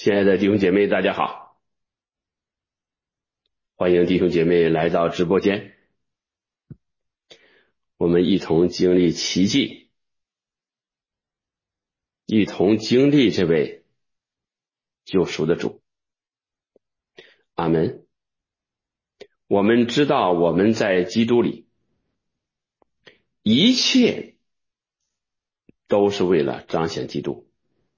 亲爱的弟兄姐妹，大家好，欢迎弟兄姐妹来到直播间，我们一同经历奇迹，一同经历这位救赎的主。阿们。我们知道我们在基督里，一切都是为了彰显基督，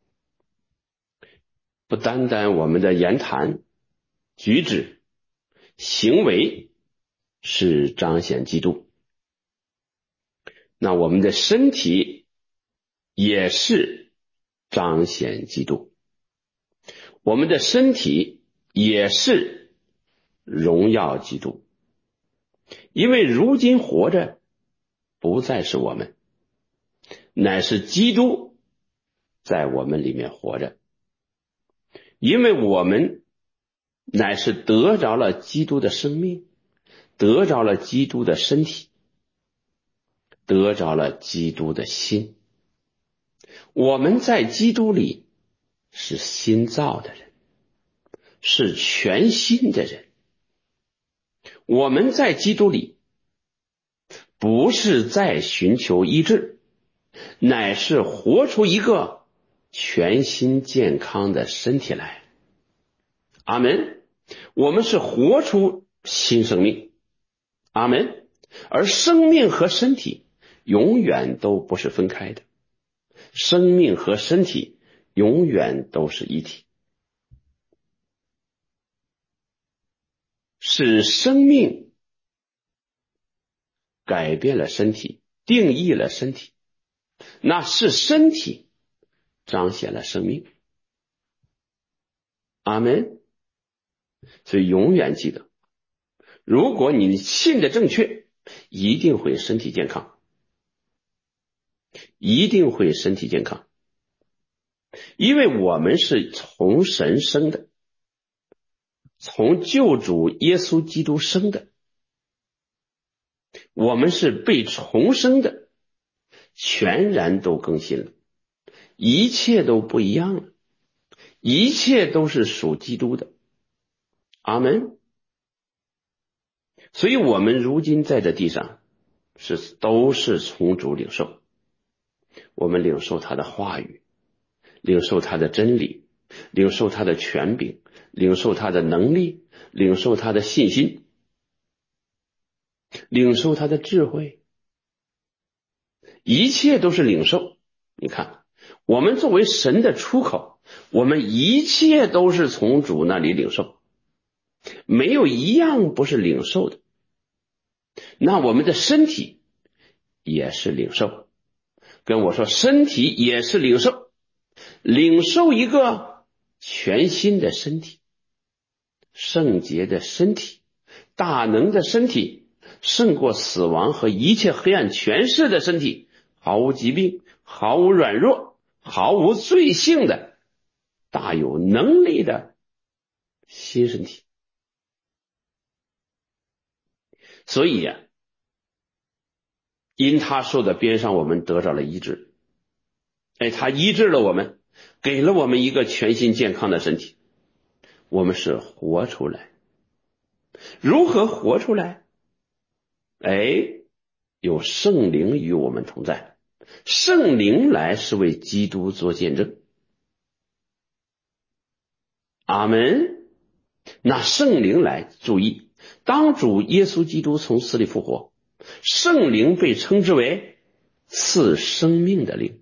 不单单我们的言谈、举止、行为是彰显基督，那我们的身体也是彰显基督，我们的身体也是荣耀基督。因为如今活着不再是我们，乃是基督在我们里面活着。因为我们乃是得着了基督的生命，得着了基督的身体，得着了基督的心。我们在基督里是新造的人，是全新的人。我们在基督里不是在寻求医治，乃是活出一个全新健康的身体来。阿们。我们是活出新生命。阿们。而生命和身体永远都不是分开的，生命和身体永远都是一体。是生命改变了身体，定义了身体，那是身体彰显了生命。阿们。所以永远记得，如果你信的正确，一定会身体健康，一定会身体健康。因为我们是从神生的，从救主耶稣基督生的，我们是被重生的，全然都更新了，一切都不一样了，一切都是属基督的。阿们。所以我们如今在这地上都是从主领受，我们领受他的话语，领受他的真理，领受他的权柄，领受他的能力，领受他的信心，领受他的智慧，一切都是领受。你看，我们作为神的出口，我们一切都是从主那里领受，没有一样不是领受的。那我们的身体也是领受，跟我说身体也是领受，领受一个全新的身体，圣洁的身体，大能的身体，胜过死亡和一切黑暗权势的身体，毫无疾病，毫无软弱，毫无罪性的大有能力的新身体。所以呀，因他受的鞭伤，我们得着了医治。他医治了我们，给了我们一个全新健康的身体，我们是活出来。如何活出来？有圣灵与我们同在，圣灵来是为基督做见证。阿们。那圣灵来，注意，当主耶稣基督从死里复活，圣灵被称之为赐生命的灵。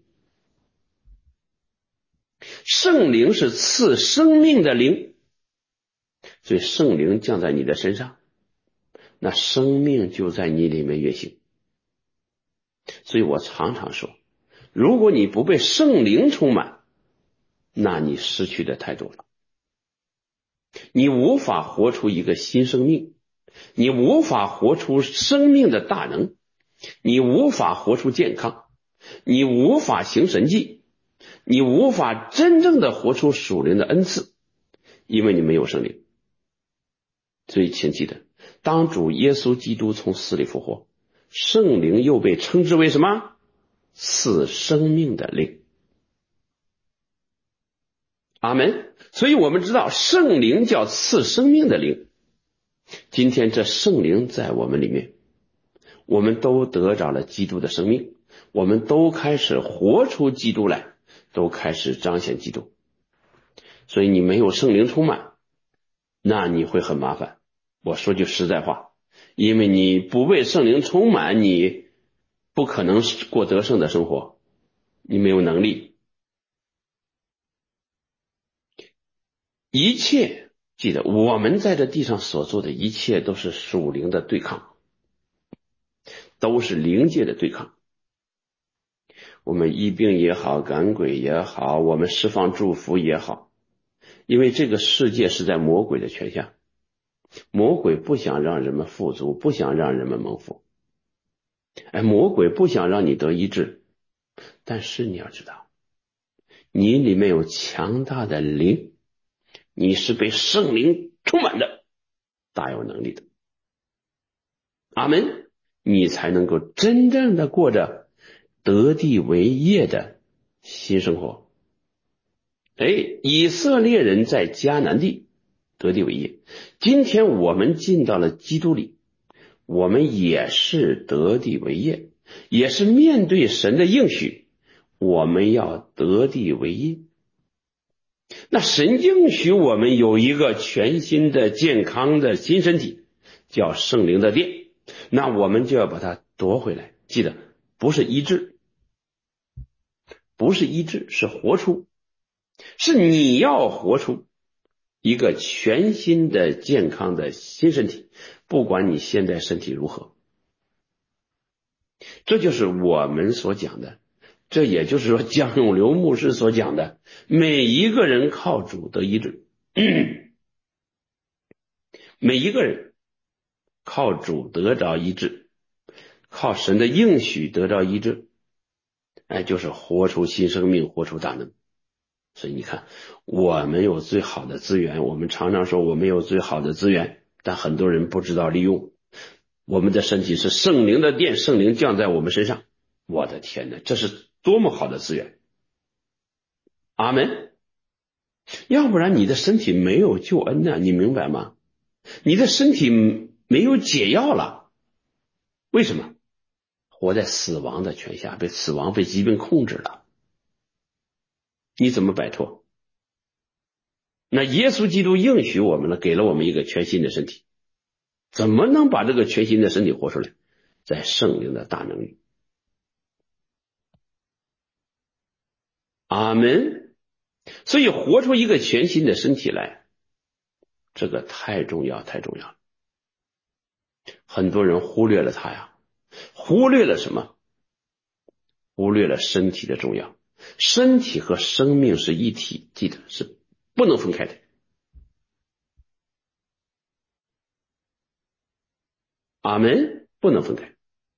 圣灵是赐生命的灵，所以圣灵降在你的身上，那生命就在你里面运行。所以我常常说，如果你不被圣灵充满，那你失去的太多了，你无法活出一个新生命，你无法活出生命的大能，你无法活出健康，你无法行神迹，你无法真正的活出属灵的恩赐，因为你没有圣灵。所以请记得，当主耶稣基督从死里复活，圣灵又被称之为什么？赐生命的灵。 阿门。所以我们知道圣灵叫赐生命的灵，今天这圣灵在我们里面，我们都得着了基督的生命，我们都开始活出基督来，都开始彰显基督。所以你没有圣灵充满，那你会很麻烦。我说句实在话，因为你不被圣灵充满，你不可能过得胜的生活，你没有能力。一切记得，我们在这地上所做的一切都是属灵的对抗，都是灵界的对抗。我们医病也好，赶鬼也好，我们释放祝福也好，因为这个世界是在魔鬼的权下，魔鬼不想让人们富足，不想让人们蒙福。魔鬼不想让你得医治，但是你要知道，你里面有强大的灵，你是被圣灵充满的，大有能力的。阿们，你才能够真正的过着得地为业的新生活。以色列人在迦南地得地为业，今天我们进到了基督里，我们也是得地为业，也是面对神的应许，我们要得地为业。那神应许我们有一个全新的健康的新身体，叫圣灵的殿，那我们就要把它夺回来。记得不是医治，不是医治，是活出，是你要活出一个全新的健康的新身体，不管你现在身体如何。这就是我们所讲的，这也就是说江永流牧师所讲的，每一个人靠主得医治，每一个人靠主得着医治，靠神的应许得着医治，就是活出新生命，活出大能。所以你看，我们有最好的资源，我们常常说我们有最好的资源，但很多人不知道利用。我们的身体是圣灵的殿，圣灵降在我们身上，我的天哪，这是多么好的资源！阿们。要不然你的身体没有救恩呢，你明白吗？你的身体没有解药了，为什么？活在死亡的权下，被死亡被疾病控制了，你怎么摆脱？那耶稣基督应许我们了，给了我们一个全新的身体，怎么能把这个全新的身体活出来？在圣灵的大能里。阿们。所以活出一个全新的身体来，这个太重要太重要了。很多人忽略了它呀，忽略了什么？忽略了身体的重要。身体和生命是一体，记得是不能分开的。阿们，不能分开。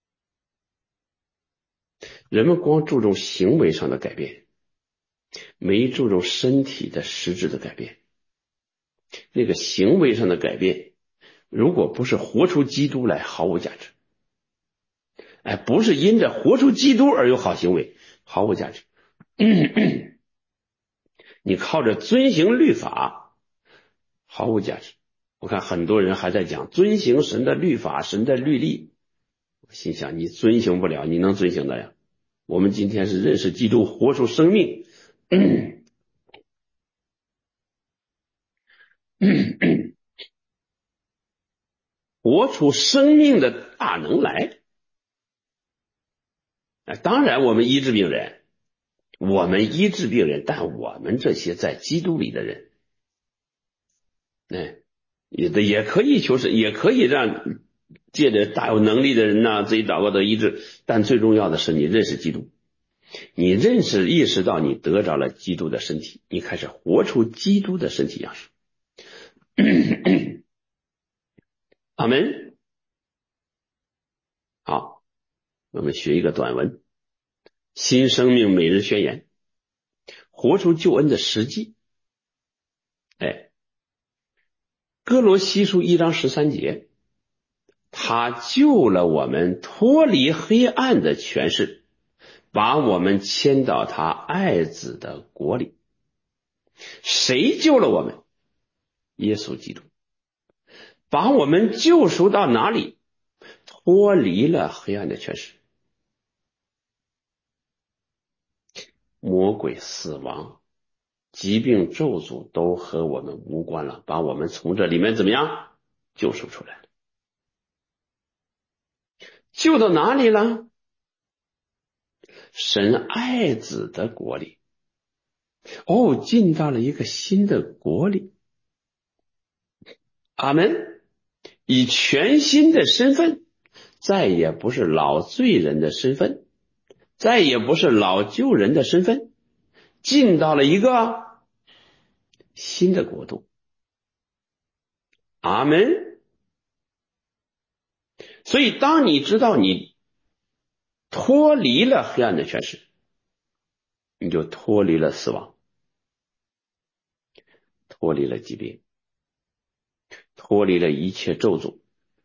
人们光注重行为上的改变，没注重身体的实质的改变。那个行为上的改变，如果不是活出基督来，毫无价值。不是因着活出基督而有好行为，毫无价值。你靠着遵行律法，毫无价值。我看很多人还在讲遵行神的律法，神的律例，我心想你遵行不了，你能遵行的呀？我们今天是认识基督，活出生命，活出生命的大能来。当然我们医治病人，但我们这些在基督里的人，也可以求神，也可以让借着大有能力的人自己祷告得医治，但最重要的是你认识基督，你意识到你得着了基督的身体，你开始活出基督的身体样式。阿们。好，我们学一个短文，新生命每日宣言，活出救恩的实际。哥罗西书1章13节，他救了我们脱离黑暗的权势，把我们迁到他爱子的国里。 谁救了我们？耶稣基督把我们救赎到哪里？脱离了黑暗的权势，魔鬼、死亡、疾病、咒诅都和我们无关了，把我们从这里面怎么样救赎出来了？救到哪里了？神爱子的国里。进到了一个新的国里。阿们。以全新的身份，再也不是老罪人的身份，再也不是老旧人的身份，进到了一个新的国度。阿们。所以当你知道你脱离了黑暗的权势，你就脱离了死亡，脱离了疾病，脱离了一切咒诅，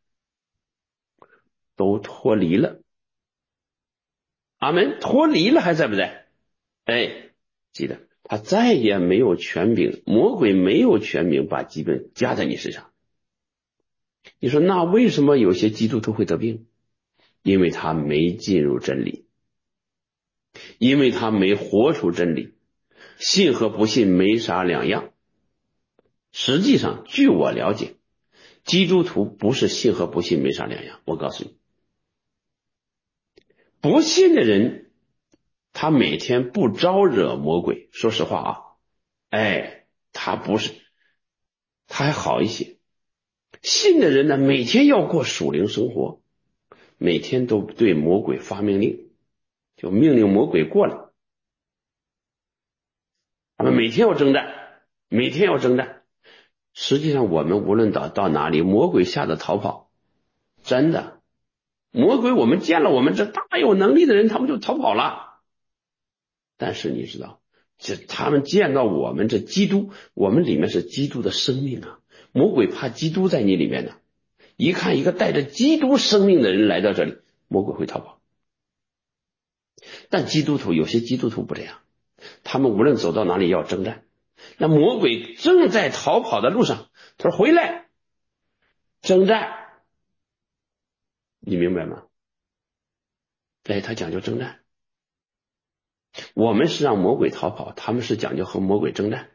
都脱离了。阿们。脱离了还在不在？记得他再也没有权柄，魔鬼没有权柄把疾病加在你身上。你说那为什么有些基督徒会得病？因为他没进入真理，因为他没活出真理，信和不信没啥两样。实际上据我了解，基督徒不是信和不信没啥两样。我告诉你，不信的人他每天不招惹魔鬼，说实话他不是，他还好一些。信的人呢，每天要过属灵生活，每天都对魔鬼发命令，就命令魔鬼过来。他们每天要征战，每天要征战。实际上我们无论到哪里，魔鬼吓得逃跑，真的。魔鬼我们见了我们这大有能力的人，他们就逃跑了。但是你知道，他们见到我们这基督，我们里面是基督的生命啊。魔鬼怕基督在你里面呢，一看一个带着基督生命的人来到这里，魔鬼会逃跑。但基督徒，有些基督徒不这样，他们无论走到哪里要征战。那魔鬼正在逃跑的路上，他说回来征战，你明白吗？他讲究征战。我们是让魔鬼逃跑，他们是讲究和魔鬼征战。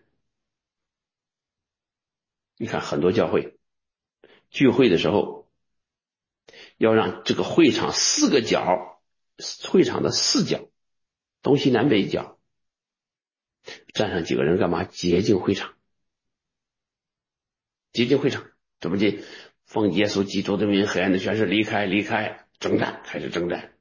你看很多教会聚会的时候，要让这个会场四个角，会场的四角，东西南北角，站上几个人干嘛？洁净会场。洁净会场怎么洁？奉耶稣基督的名，黑暗的权势离开，离开，征战，开始征战。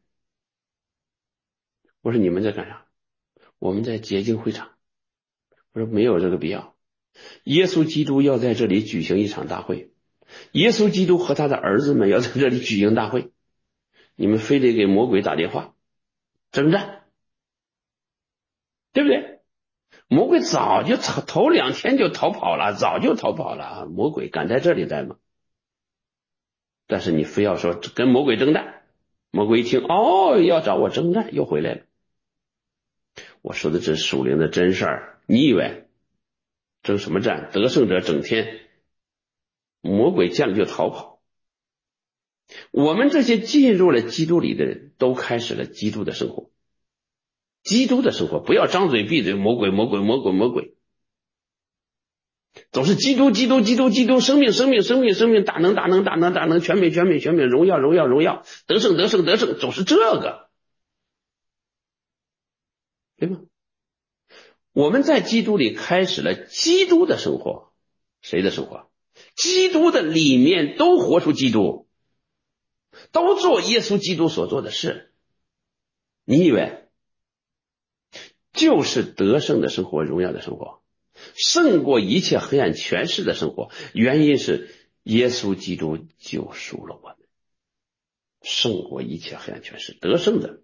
我说你们在干啥？我们在洁净会场。我说没有这个必要。耶稣基督要在这里举行一场大会，耶稣基督和他的儿子们要在这里举行大会，你们非得给魔鬼打电话征战，对不对？魔鬼早就头2天就逃跑了，早就逃跑了。魔鬼敢在这里待吗？但是你非要说跟魔鬼征战，魔鬼一听要找我征战，又回来了。我说的这是属灵的真事儿，你以为征什么战？得胜者整天魔鬼见了就逃跑。我们这些进入了基督里的人都开始了基督的生活，基督的生活，不要张嘴闭嘴魔鬼魔鬼魔鬼魔鬼，总是基督基督基督基督，生命生命生命生命，大能大能大能大能，全美全美全美，荣耀荣耀荣耀，得胜得胜得胜，总是这个，对吗？我们在基督里开始了基督的生活。谁的生活？基督的里面都活出基督，都做耶稣基督所做的事。你以为就是得胜的生活，荣耀的生活，胜过一切黑暗权势的生活？原因是耶稣基督救赎了我们，胜过一切黑暗权势，得胜的。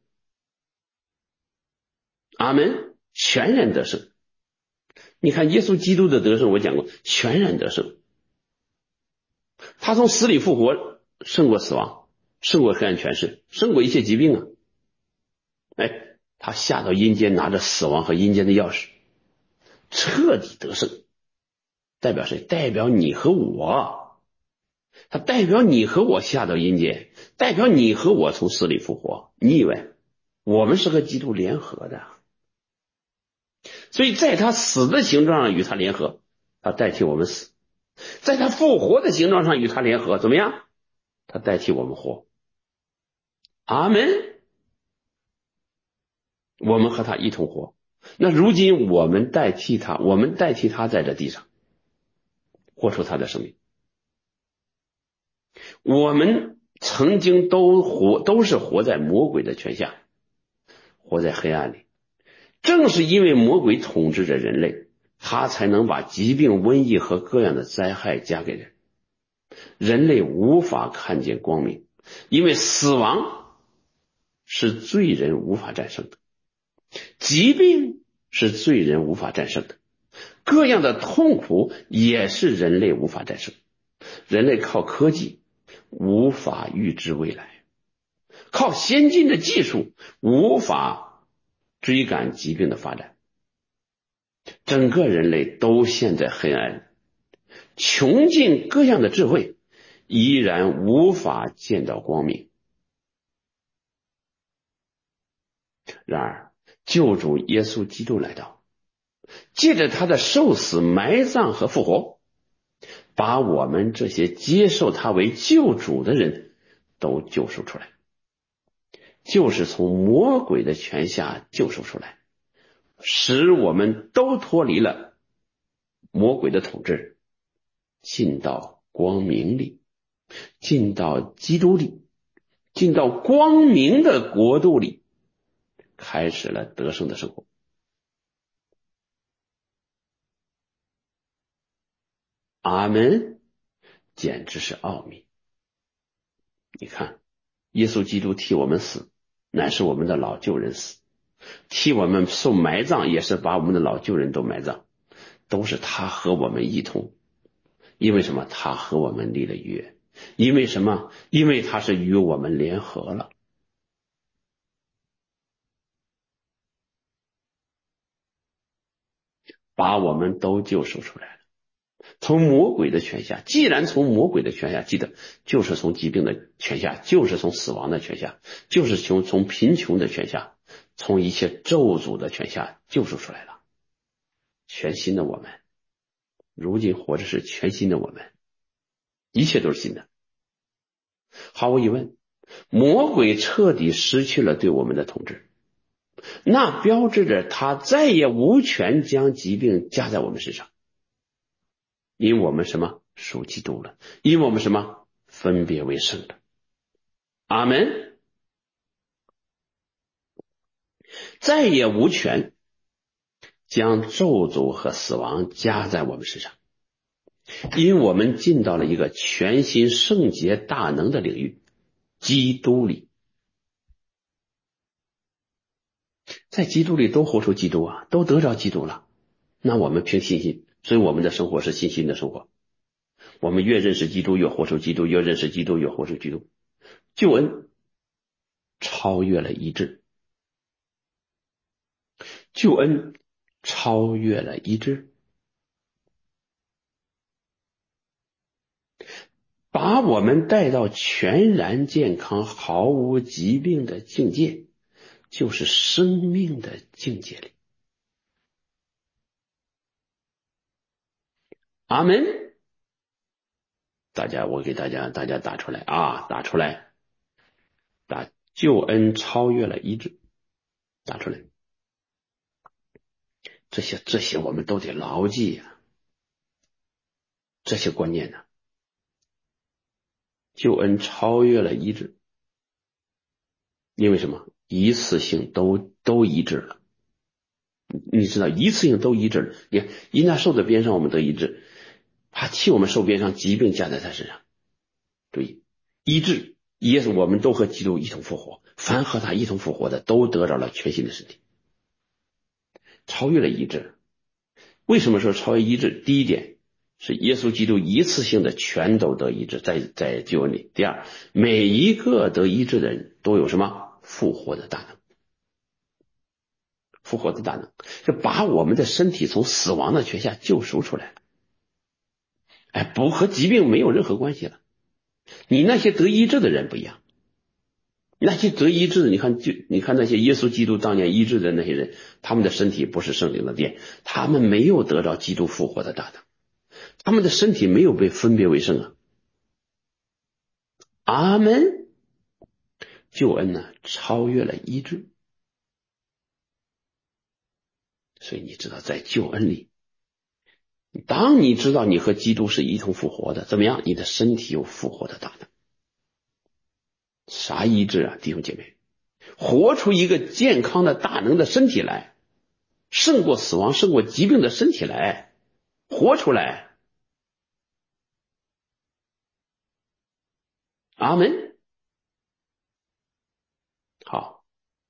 阿们。全然得胜。你看耶稣基督的得胜，我讲过，全然得胜。他从死里复活，胜过死亡，胜过黑暗权势，胜过一切疾病啊！他下到阴间，拿着死亡和阴间的钥匙， 彻底得胜，代表谁？代表你和我，它代表你和我下到阴间，代表你和我从死里复活。你以为我们是和基督联合的？所以在他死的形状上与他联合，他代替我们死；在他复活的形状上与他联合，怎么样？他代替我们活。阿门。我们和他一同活。那如今我们代替他，在这地上活出他的生命。我们曾经都是活在魔鬼的权下，活在黑暗里。正是因为魔鬼统治着人类，他才能把疾病、瘟疫和各样的灾害加给人。人类无法看见光明，因为死亡是罪人无法战胜的，疾病是罪人无法战胜的，各样的痛苦也是人类无法战胜。人类靠科技无法预知未来，靠先进的技术无法追赶疾病的发展。整个人类都陷在黑暗里，穷尽各样的智慧，依然无法见到光明。然而救主耶稣基督来到，借着他的受死、埋葬和复活，把我们这些接受他为救主的人都救赎出来，就是从魔鬼的权下救赎出来，使我们都脱离了魔鬼的统治，进到光明里，进到基督里，进到光明的国度里，开始了得胜的生活。阿门。简直是奥秘。你看，耶稣基督替我们死，乃是我们的老旧人死；替我们受埋葬，也是把我们的老旧人都埋葬，都是他和我们一同。因为什么？他和我们立了约。因为什么？因为他是与我们联合了，把我们都救赎出来了，从魔鬼的权下。既然从魔鬼的权下，记得就是从疾病的权下，就是从死亡的权下，就是从贫穷的权下，从一切咒诅的权下救赎出来了。全新的我们，如今活着是全新的我们，一切都是新的。毫无疑问，魔鬼彻底失去了对我们的统治，那标志着他再也无权将疾病加在我们身上。因我们什么？属基督了。因我们什么？分别为圣了。阿门。再也无权将咒诅和死亡加在我们身上，因我们进到了一个全新圣洁大能的领域，基督里。在基督里都活出基督啊，都得着基督了。那我们凭信心，所以我们的生活是信心的生活。我们越认识基督，越活出基督；越认识基督，越活出基督。救恩超越了医治，救恩超越了医治，把我们带到全然健康、毫无疾病的境界，就是生命的境界里。阿门。我给大家打出来啊，打出来，救恩超越了医治，打出来。这些我们都得牢记啊，这些观念呢。救恩超越了医治，因为什么？一次性都医治了。你知道一次性都医治了，你看因他受的鞭伤我们得医治，他替我们受鞭伤，疾病加在他身上。注意，医治耶稣，我们都和基督一同复活，凡和他一同复活的都得着了全新的身体，超越了医治。为什么说超越医治？第一点是耶稣基督一次性的全都得医治，在救恩里。第二，每一个得医治的人都有什么？复活的大能。 复活的大能，是把我们的身体从死亡的权下救赎出来了。哎，不和疾病没有任何关系了。你那些得医治的人不一样，那些得医治的，你看那些耶稣基督当年医治的那些人，他们的身体不是圣灵的殿，他们没有得到基督复活的大能，他们的身体没有被分别为圣啊。阿门。救恩呢，超越了医治。所以你知道，在救恩里，当你知道你和基督是一同复活的，怎么样？你的身体有复活的大能。啥医治啊，弟兄姐妹？活出一个健康的大能的身体来，胜过死亡、胜过疾病的身体来，活出来。阿门。好，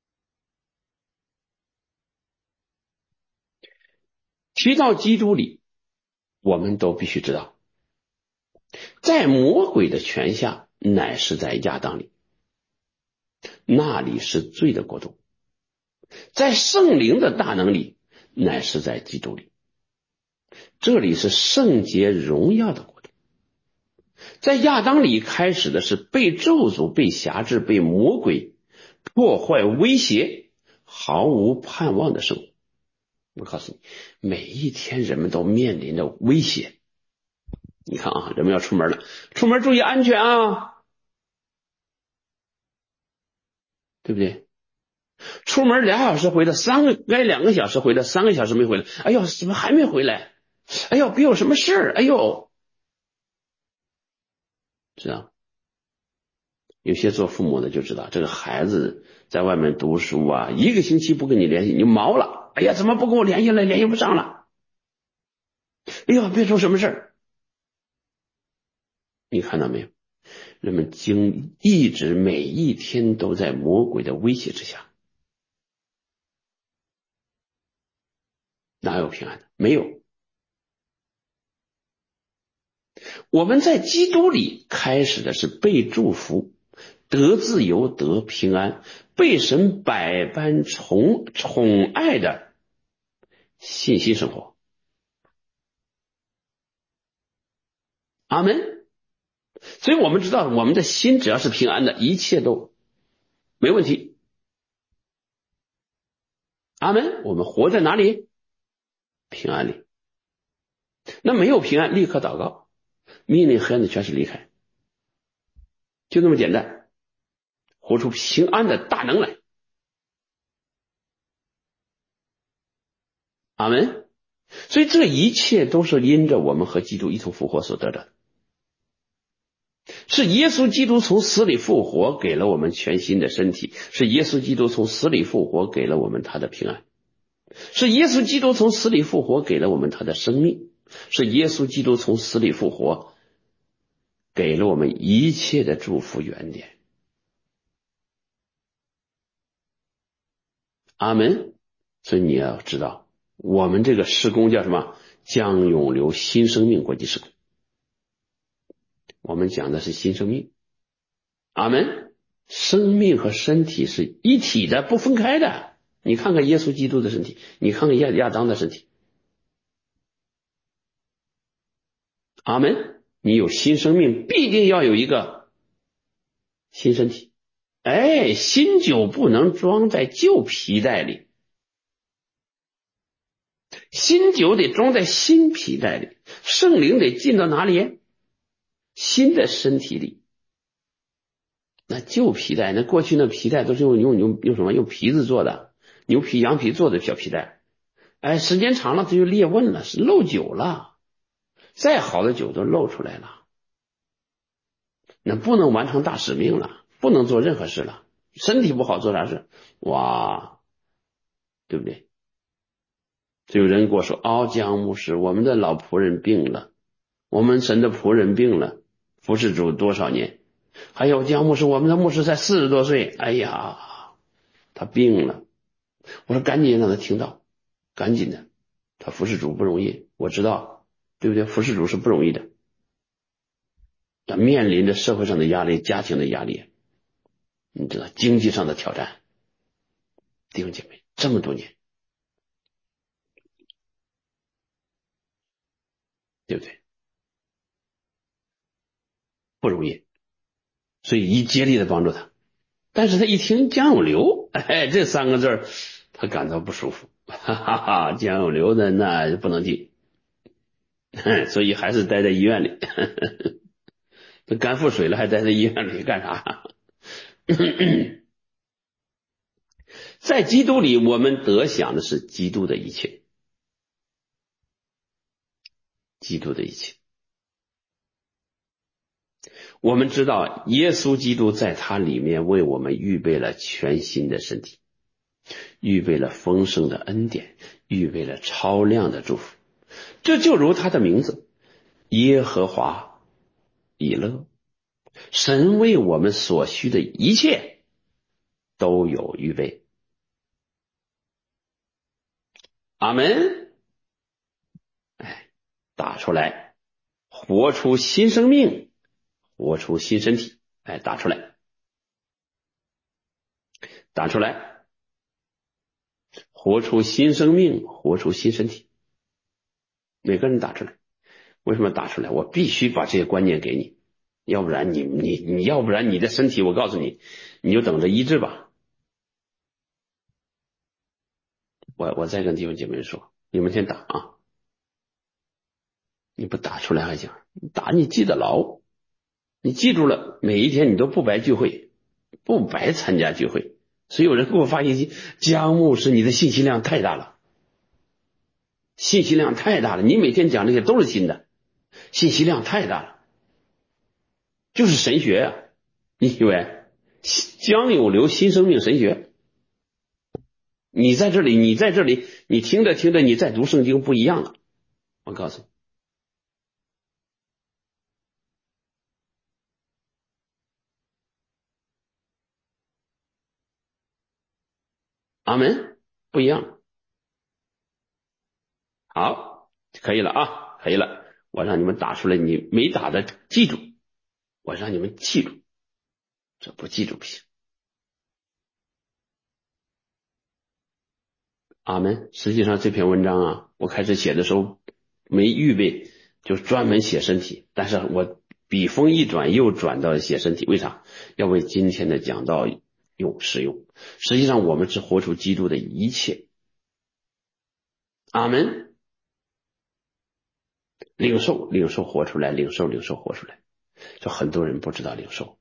提到基督里，我们都必须知道，在魔鬼的权下，乃是在亚当里，那里是罪的国度；在圣灵的大能里，乃是在基督里，这里是圣洁荣耀的国度。在亚当里开始的是被咒诅、被辖制、被魔鬼破坏、威胁、毫无盼望的生活。我告诉你，每一天人们都面临着威胁。你看啊，人们要出门了，出门注意安全啊，对不对？出门2小时回来，该2个小时回来，3个小时没回来，哎呦，怎么还没回来？哎呦，别有什么事儿？哎呦，知道？有些做父母的就知道，这个孩子在外面读书啊，1个星期不跟你联系，你毛了。哎呀，怎么不跟我联系了？联系不上了。哎呦，别出什么事儿。你看到没有？人们一直每一天都在魔鬼的威胁之下，哪有平安的？没有。我们在基督里开始的是被祝福、得自由、得平安，被神百般宠爱的信心生活。阿门。所以我们知道，我们的心只要是平安的，一切都没问题。阿门。我们活在哪里？平安里。那没有平安，立刻祷告，命令黑暗的权势离开，就那么简单，活出平安的大能来。阿门。所以这一切都是因着我们和基督一同复活所得的，是耶稣基督从死里复活给了我们全新的身体，是耶稣基督从死里复活给了我们他的平安，是耶稣基督从死里复活给了我们他的生命，是耶稣基督从死里复活给了我们一切的祝福原点。阿门。所以你要知道，我们这个事工叫什么？江永流新生命国际事工。我们讲的是新生命。阿门。生命和身体是一体的，不分开的。你看看耶稣基督的身体，你看看亚当的身体。阿门。你有新生命，必定要有一个新身体。哎，新酒不能装在旧皮袋里，新酒得装在新皮袋里。圣灵得进到哪里？新的身体里。那旧皮带，那过去那皮带都是用什么？用皮子做的，牛皮、羊皮做的小皮带。哎，时间长了它就裂纹了，是漏酒了。再好的酒都漏出来了，那不能完成大使命了，不能做任何事了。身体不好做啥事？哇，对不对？就有人跟我说：“哦，江牧师，我们的老仆人病了，我们神的仆人病了，服侍主多少年？还有江牧师，我们的牧师才40多岁，哎呀，他病了。”我说赶紧让他听到，赶紧的，他服侍主不容易，我知道，对不对？服侍主是不容易的，他面临着社会上的压力、家庭的压力，你知道经济上的挑战。弟兄姐妹，这么多年， 对不对？不容易，所以一竭力的帮助他。但是他一听江永流，这3个字他感到不舒服，哈哈哈，江永流的那不能进，所以还是待在医院里。都肝腹水了，还待在医院里干啥？在基督里，我们得享的是基督的一切，基督的一切。我们知道耶稣基督在他里面为我们预备了全新的身体，预备了丰盛的恩典，预备了超量的祝福。这就如他的名字耶和华以勒，神为我们所需的一切都有预备。阿们。打出来，活出新生命，活出新身体。打出来，打出来，活出新生命，活出新身体。每个人打出来。为什么打出来？我必须把这些观念给你，要不然你要不然你的身体，我告诉你，你就等着医治吧。我再跟弟兄姐妹说，你们先打啊！你不打出来还行，打你记得牢，你记住了，每一天你都不白聚会，不白参加聚会。所以有人给我发信息，江牧师，你的信息量太大了，信息量太大了，你每天讲这些都是新的，信息量太大了，就是神学啊！你以为江有流新生命神学？你在这里，你听着听着，你在读圣经不一样了。我告诉你，阿门，不一样。好，可以了啊，可以了。我让你们打出来，你没打的记住，我让你们记住，这不记住不行。阿门。实际上这篇文章啊，我开始写的时候没预备，就专门写身体，但是我笔锋一转又转到写身体，为啥？要为今天的讲道使用。实际上我们是活出基督的一切。阿门。领受活出来，领受活出来。就很多人不知道领受，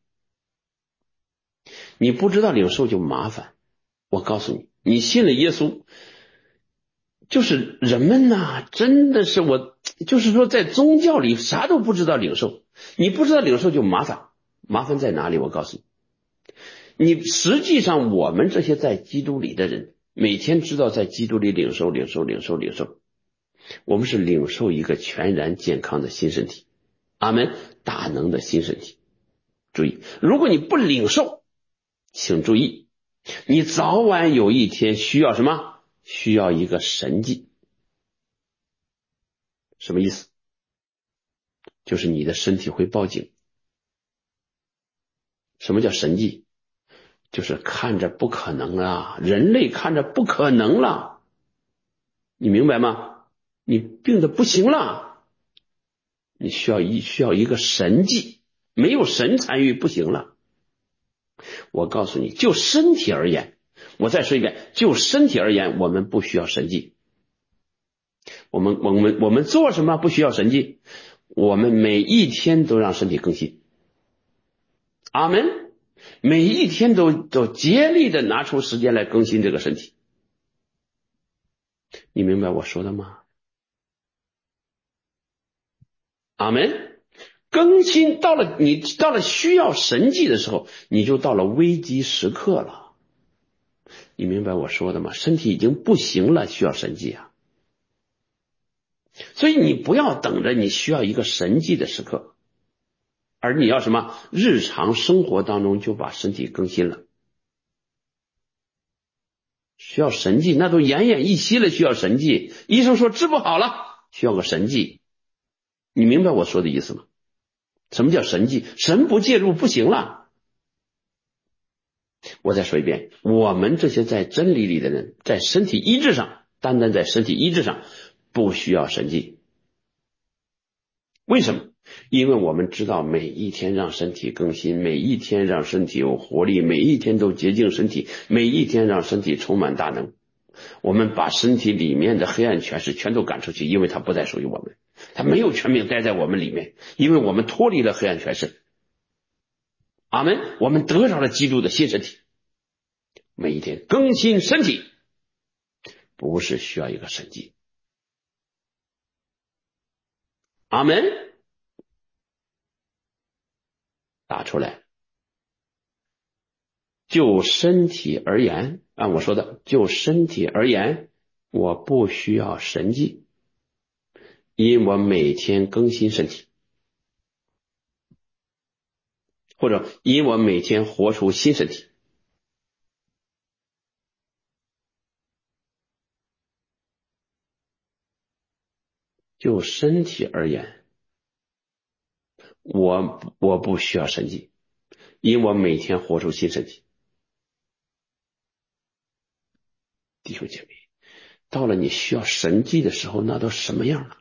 你不知道领受就麻烦。我告诉你，你信了耶稣，就是人们呐，真的是就是说在宗教里啥都不知道领受，你不知道领受就麻烦。麻烦在哪里？我告诉你，你实际上我们这些在基督里的人，每天知道在基督里领受，我们是领受一个全然健康的新身体，阿们，大能的新身体。注意，如果你不领受，请注意，你早晚有一天需要什么？需要一个神迹。什么意思？就是你的身体会报警。什么叫神迹？就是看着不可能啊，人类看着不可能了，你明白吗？你病得不行了，你需要一个神迹，没有神参与不行了。我告诉你，就身体而言，我再说一遍，就身体而言，我们不需要神迹。我们做什么不需要神迹？我们每一天都让身体更新。阿们，每一天都竭力的拿出时间来更新这个身体。你明白我说的吗？阿们，更新到了需要神迹的时候，你就到了危机时刻了。你明白我说的吗？身体已经不行了，需要神迹啊。所以你不要等着你需要一个神迹的时刻，而你要什么？日常生活当中就把身体更新了。需要神迹，那都奄奄一息了，需要神迹。医生说治不好了，需要个神迹。你明白我说的意思吗？什么叫神迹？神不介入不行了。我再说一遍，我们这些在真理里的人，在身体医治上，单单在身体医治上不需要神迹。 为什么？因为我们知道每一天让身体更新，每一天让身体有活力，每一天都洁净身体，每一天让身体充满大能。我们把身体里面的黑暗权势全都赶出去，因为它不再属于我们，它没有权柄待在我们里面，因为我们脱离了黑暗权势。阿们，我们得着了基督的新身体。每一天更新身体不是需要一个神迹。阿们，打出来。就身体而言，按我说的，就身体而言，我不需要神迹，因我每天更新身体，或者因我每天活出新身体。就身体而言，我不需要神迹，因我每天活出新身体。弟兄姐妹，到了你需要神迹的时候，那都什么样了？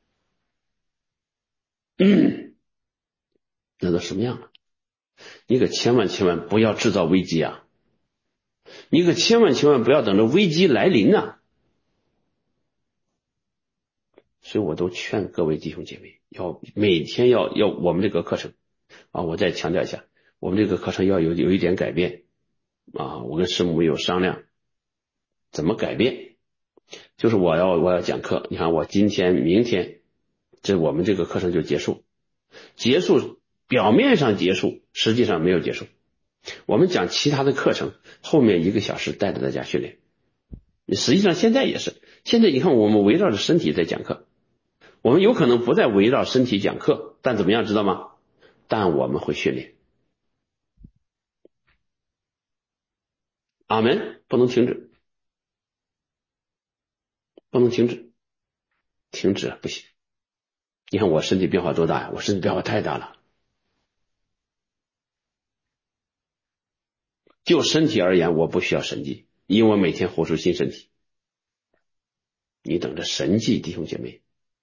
那都什么样了？你可千万不要制造危机啊！你可千万不要等着危机来临啊！所以我都劝各位弟兄姐妹，要每天要我们这个课程啊，我再强调一下，我们这个课程要有一点改变啊。我跟师母有商量，怎么改变？就是我要讲课，你看我今天、明天，这我们这个课程就结束，表面上结束，实际上没有结束。我们讲其他的课程，后面1个小时带着大家训练。实际上现在也是，现在你看我们围绕着身体在讲课。我们有可能不再围绕身体讲课，但怎么样知道吗？但我们会训练。阿们，不能停止，不能停止，停止不行。你看我身体变化多大呀？我身体变化太大了。就身体而言，我不需要神迹，因为我每天活出新身体。你等着神迹，弟兄姐妹。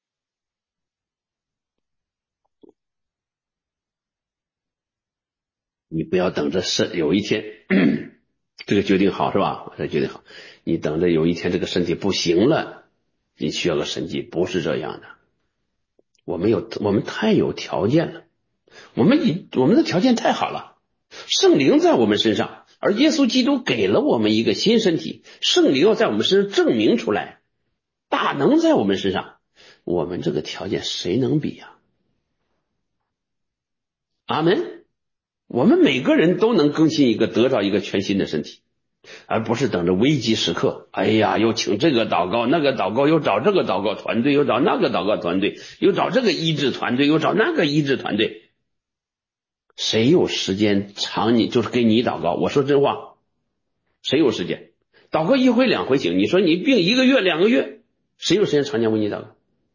你不要等着有一天这个决定好是吧？这决定好，你等着有一天这个身体不行了，你需要个神迹，不是这样的。我们太有条件了，我们的条件太好了，圣灵在我们身上，而耶稣基督给了我们一个新身体，圣灵要在我们身上证明出来，大能在我们身上，我们这个条件谁能比呀？阿们。我们每个人都能更新得着一个全新的身体，而不是等着危机时刻，哎呀，又请这个祷告那个祷告，又找这个祷告团队，又找那个祷告团队，又找这个医治团队，又找那个医治团队。谁有时间常你就是给你祷告？我说真话，谁有时间？祷告1回2回行，你说你病1个月2个月，谁有时间常年为你祷告？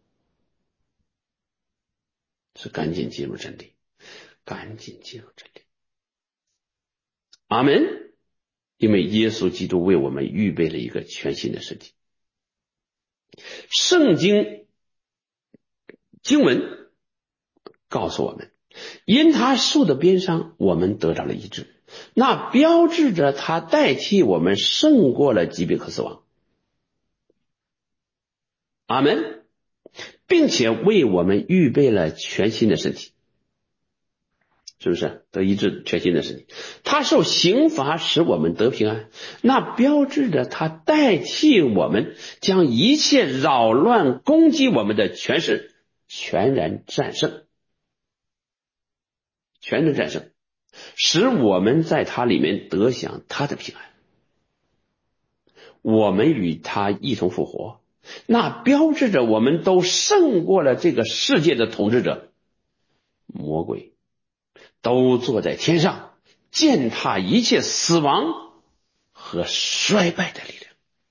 是赶紧进入真理，赶紧进入真理。阿们。因为耶稣基督为我们预备了一个全新的身体。圣经经文告诉我们，因他受的鞭伤，我们得着了医治，那标志着他代替我们胜过了疾病和死亡。阿们。并且为我们预备了全新的身体，是不是得医治全新的身体？他受刑罚使我们得平安，那标志着他代替我们将一切扰乱攻击我们的权势全然战胜，使我们在他里面得享他的平安。我们与他一同复活，那标志着我们都胜过了这个世界的统治者魔鬼，都坐在天上，践踏一切死亡和衰败的力量，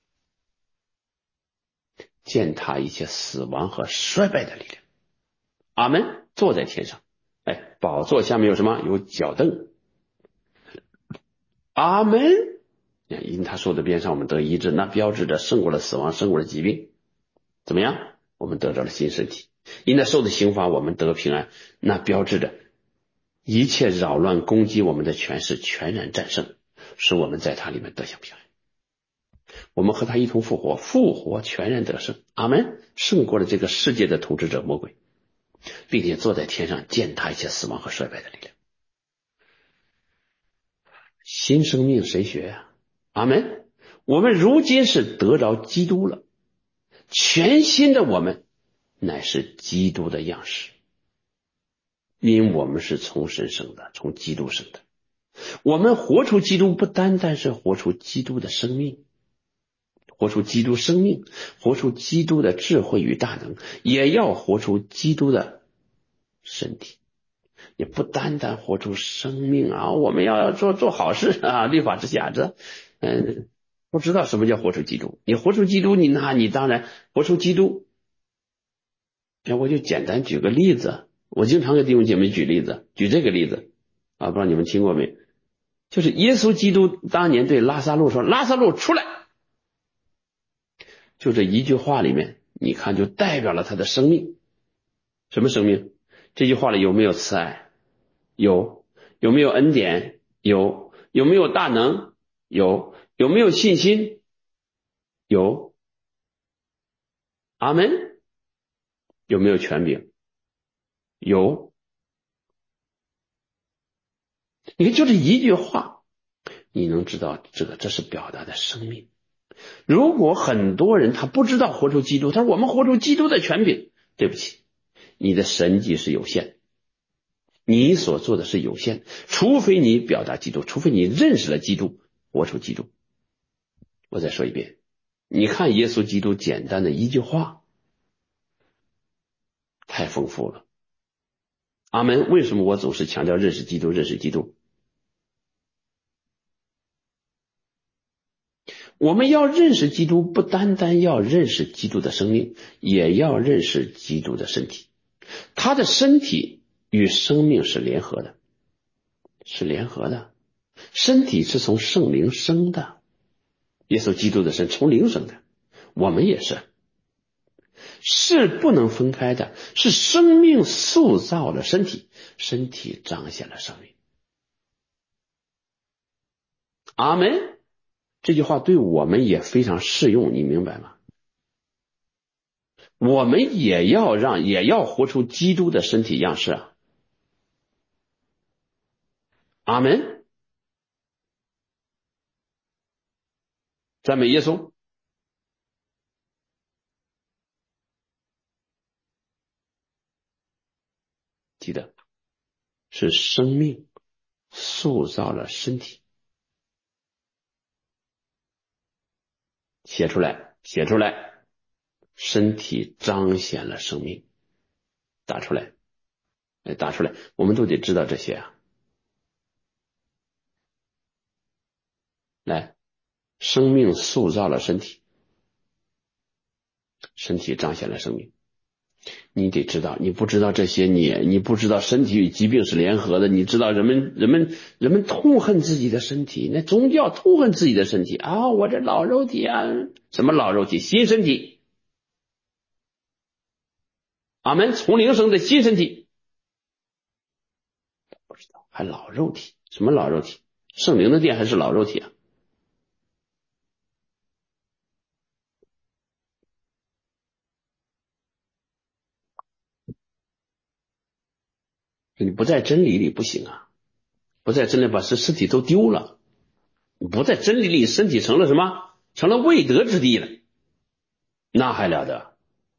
践踏一切死亡和衰败的力量。阿们。坐在天上，宝座下面有什么？有脚凳。阿们。因他受的鞭伤，我们得医治，那标志着胜过了死亡，胜过了疾病。怎么样？我们得到了新身体。 因那受的刑罚我们得平安，那标志着一切扰乱攻击我们的权势全然战胜，使我们在他里面得享平安。我们和他一同复活，复活全然得胜，阿们，胜过了这个世界的统治者魔鬼，并且坐在天上践踏一切死亡和衰败的力量。新生命谁学呀？阿们。我们如今是得着基督了，全新的我们乃是基督的样式，因我们是从神生的，从基督生的。我们活出基督，不单单是活出基督的生命，活出基督生命，活出基督的智慧与大能，也要活出基督的身体。也不单单活出生命啊，我们要做好事啊，律法之下不知道什么叫活出基督。你活出基督，你当然活出基督。我就简单举个例子，我经常给弟兄姐妹举例子，举这个例子啊，不知道你们听过没？就是耶稣基督当年对拉撒路说：“拉撒路出来。”就这一句话里面，你看就代表了他的生命。什么生命？这句话里有没有慈爱？有。有没有恩典？有。有没有大能？有。有没有信心？有。阿们。有没有权柄？有。你看就这一句话，你能知道这是表达的生命。如果很多人他不知道活出基督，他说我们活出基督的权柄，对不起，你的神迹是有限的，你所做的是有限的，除非你表达基督，除非你认识了基督，活出基督。我再说一遍，你看耶稣基督简单的一句话，太丰富了。阿们。为什么我总是强调认识基督，认识基督？我们要认识基督，不单单要认识基督的生命，也要认识基督的身体。他的身体与生命是联合的，是联合的。身体是从圣灵生的，耶稣基督的身从灵生的，我们也是不能分开的，是生命塑造了身体，身体彰显了生命。阿们。这句话对我们也非常适用，你明白吗？我们也要活出基督的身体样式啊。阿们。赞美耶稣。记得是生命塑造了身体。写出来，写出来。身体彰显了生命。打出来，打出来，我们都得知道这些啊。来，生命塑造了身体，身体彰显了生命。你得知道，你不知道这些，你不知道身体与疾病是联合的，你知道人们痛恨自己的身体，那宗教痛恨自己的身体啊，我这老肉体啊，什么老肉体？新身体。阿们。从灵生的新身体。不知道还老肉体？什么老肉体？圣灵的殿还是老肉体啊？你不在真理里不行啊，不在真理把尸体都丢了，不在真理里，身体成了什么？成了未得之地了，那还了得？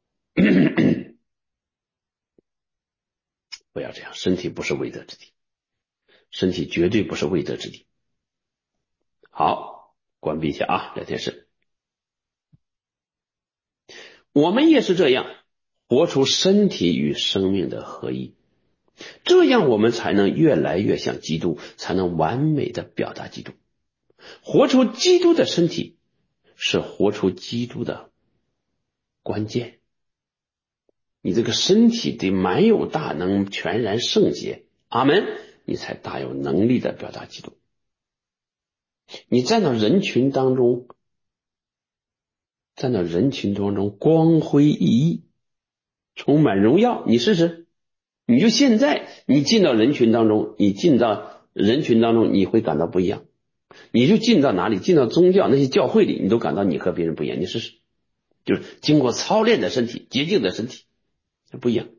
不要这样，身体不是未得之地，身体绝对不是未得之地。好，关闭一下啊，聊天室。我们也是这样，活出身体与生命的合一，这样我们才能越来越像基督，才能完美的表达基督。活出基督的身体是活出基督的关键。你这个身体得满有大能，全然圣洁，阿们，你才大有能力的表达基督。你站到人群当中，光辉熠熠， 充满荣耀，你试试。你就现在你进到人群当中，你会感到不一样。你就进到哪里，进到宗教那些教会里，你都感到你和别人不一样。你试试，就是经过操练的身体，洁净的身体，不一样。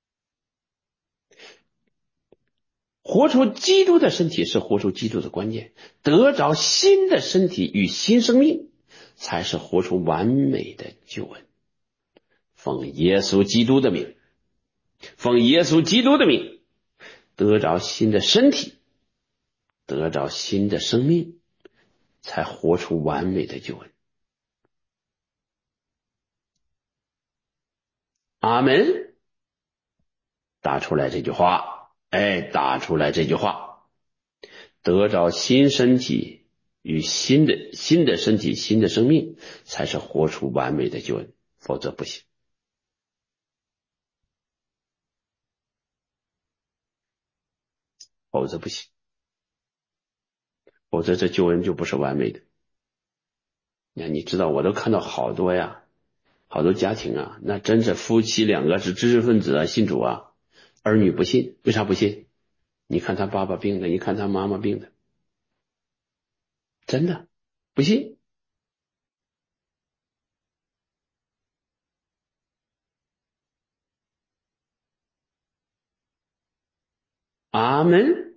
活出基督的身体是活出基督的关键，得着新的身体与新生命，才是活出完美的救恩。奉耶稣基督的名，奉耶稣基督的名，得着新的身体，得着新的生命，才活出完美的救恩。阿门。打出来这句话，打出来这句话，得着新身体与新的身体、新的生命，才是活出完美的救恩，否则不行。否则不行，否则这救恩就不是完美的。你知道，我都看到好多呀，好多家庭啊，那真是夫妻两个是知识分子啊，信主啊，儿女不信，为啥不信？你看他爸爸病的，你看他妈妈病的，真的不信。阿门。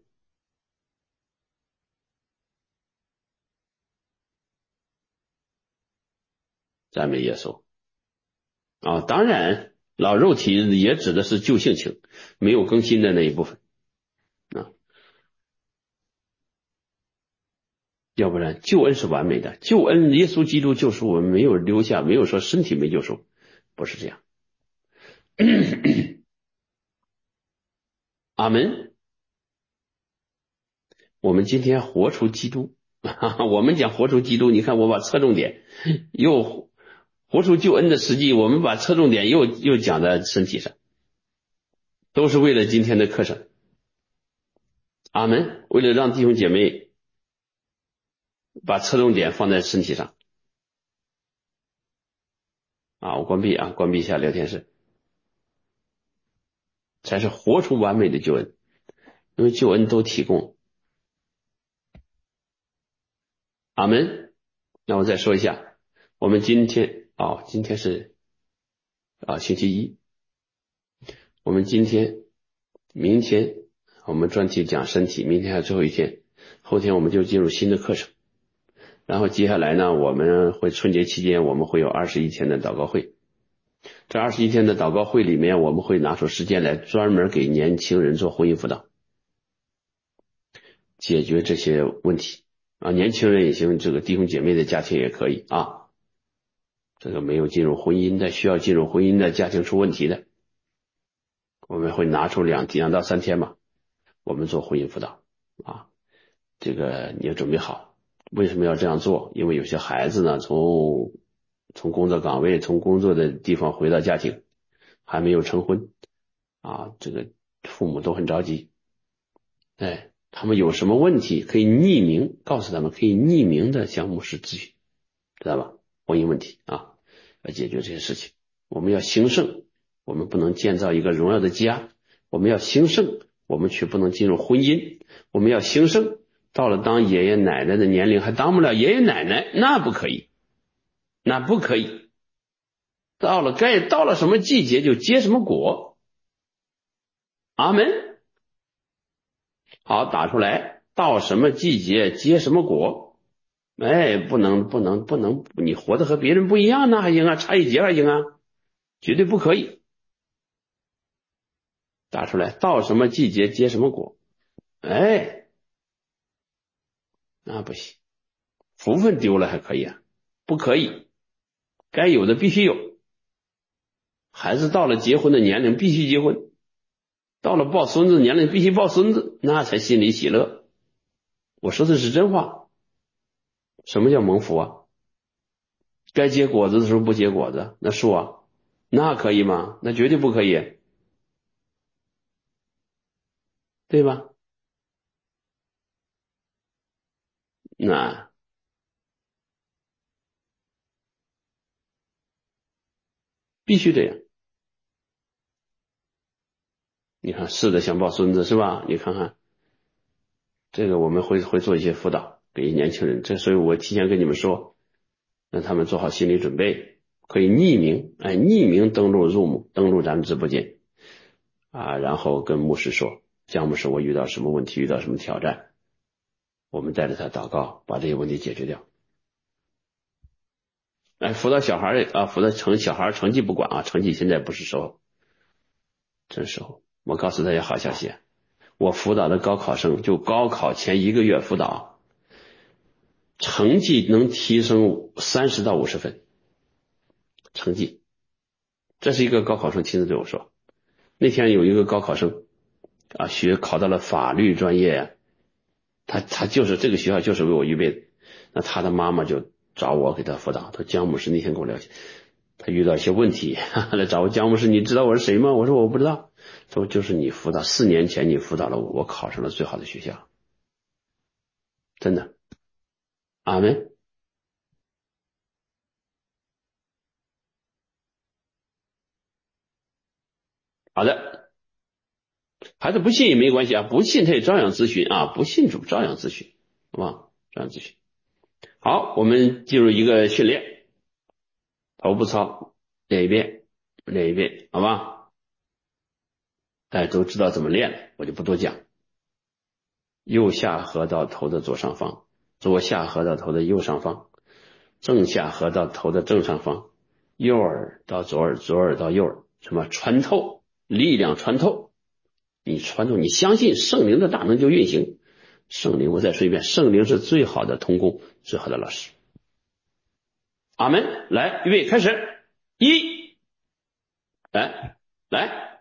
赞美耶稣啊！当然，老肉体也指的是旧性情，没有更新的那一部分啊。要不然，救恩是完美的，救恩耶稣基督救赎我们，没有留下，没有说身体没救赎，不是这样。阿门。我们今天活出基督，我们讲活出基督，你看我把侧重点又活出救恩的实际，我们把侧重点又讲在身体上，都是为了今天的课程。阿门。为了让弟兄姐妹把侧重点放在身体上啊，我关闭一下聊天室，才是活出完美的救恩，因为救恩都提供。阿门。那我再说一下，我们今天是星期一，我们明天我们专题讲身体，明天还有最后一天，后天我们就进入新的课程。然后接下来呢，我们会春节期间我们会有21天的祷告会，这21天的祷告会里面，我们会拿出时间来专门给年轻人做婚姻辅导，解决这些问题啊，年轻人也行，这个弟兄姐妹的家庭也可以啊，这个没有进入婚姻的，需要进入婚姻的，家庭出问题的，我们会拿出2到3天嘛，我们做婚姻辅导啊，这个你要准备好。为什么要这样做？因为有些孩子呢，从工作岗位、从工作的地方回到家庭，还没有成婚啊，这个父母都很着急。他们有什么问题可以匿名告诉他们，可以匿名的向牧师咨询，知道吧？婚姻问题啊，要解决这些事情。我们要兴盛，我们不能建造一个荣耀的家，我们要兴盛，我们却不能进入婚姻。我们要兴盛，到了当爷爷奶奶的年龄还当不了爷爷奶奶，那不可以，那不可以。到了什么季节就结什么果。阿门。好，打出来，到什么季节结什么果。不能，你活得和别人不一样那还行啊，差一截还行啊，绝对不可以。打出来，到什么季节结什么果。那不行，福分丢了还可以啊，不可以，该有的必须有。孩子到了结婚的年龄必须结婚，到了抱孙子年龄必须抱孙子，那才心里喜乐。我说的是真话。什么叫蒙福啊？该结果子的时候不结果子，那树啊，那可以吗？那绝对不可以，对吧？那必须这样。 你看是的想抱孙子是吧？你看看这个我们会做一些辅导给年轻人，所以我提前跟你们说，让他们做好心理准备，可以匿名登录 Zoom，登录咱们直播间啊，然后跟牧师说，姜牧师我遇到什么问题，遇到什么挑战，我们带着他祷告，把这些问题解决掉。辅导小孩辅导小孩成绩不管啊，成绩现在不是时候，这时候我告诉大家好消息，我辅导的高考生就高考前1个月辅导，成绩能提升30到50分，成绩。这是一个高考生亲自对我说，那天有一个高考生啊，考到了法律专业呀，他就是这个学校就是为我预备的，那他的妈妈就找我给他辅导，他说姜牧师那天跟我聊，他遇到一些问题，来找我，姜牧师你知道我是谁吗？我说我不知道，他说就是你辅导，4年前你辅导了我，我考上了最好的学校，真的，阿门。好的，孩子不信也没关系啊，不信他也照样咨询啊，不信主照样咨询，好吧？照样咨询。好，我们进入一个训练，头部操，练一遍，练一遍，好吧？大家都知道怎么练了，我就不多讲。右下颌到头的左上方，左下颌到头的右上方，正下颌到头的正上方，右耳到左耳，左耳到右耳，什么穿透，力量穿透，你穿透，你相信圣灵的大能就运行。圣灵，我再说一遍，圣灵是最好的同工，最好的老师。阿门。来，预备，开始，一，来，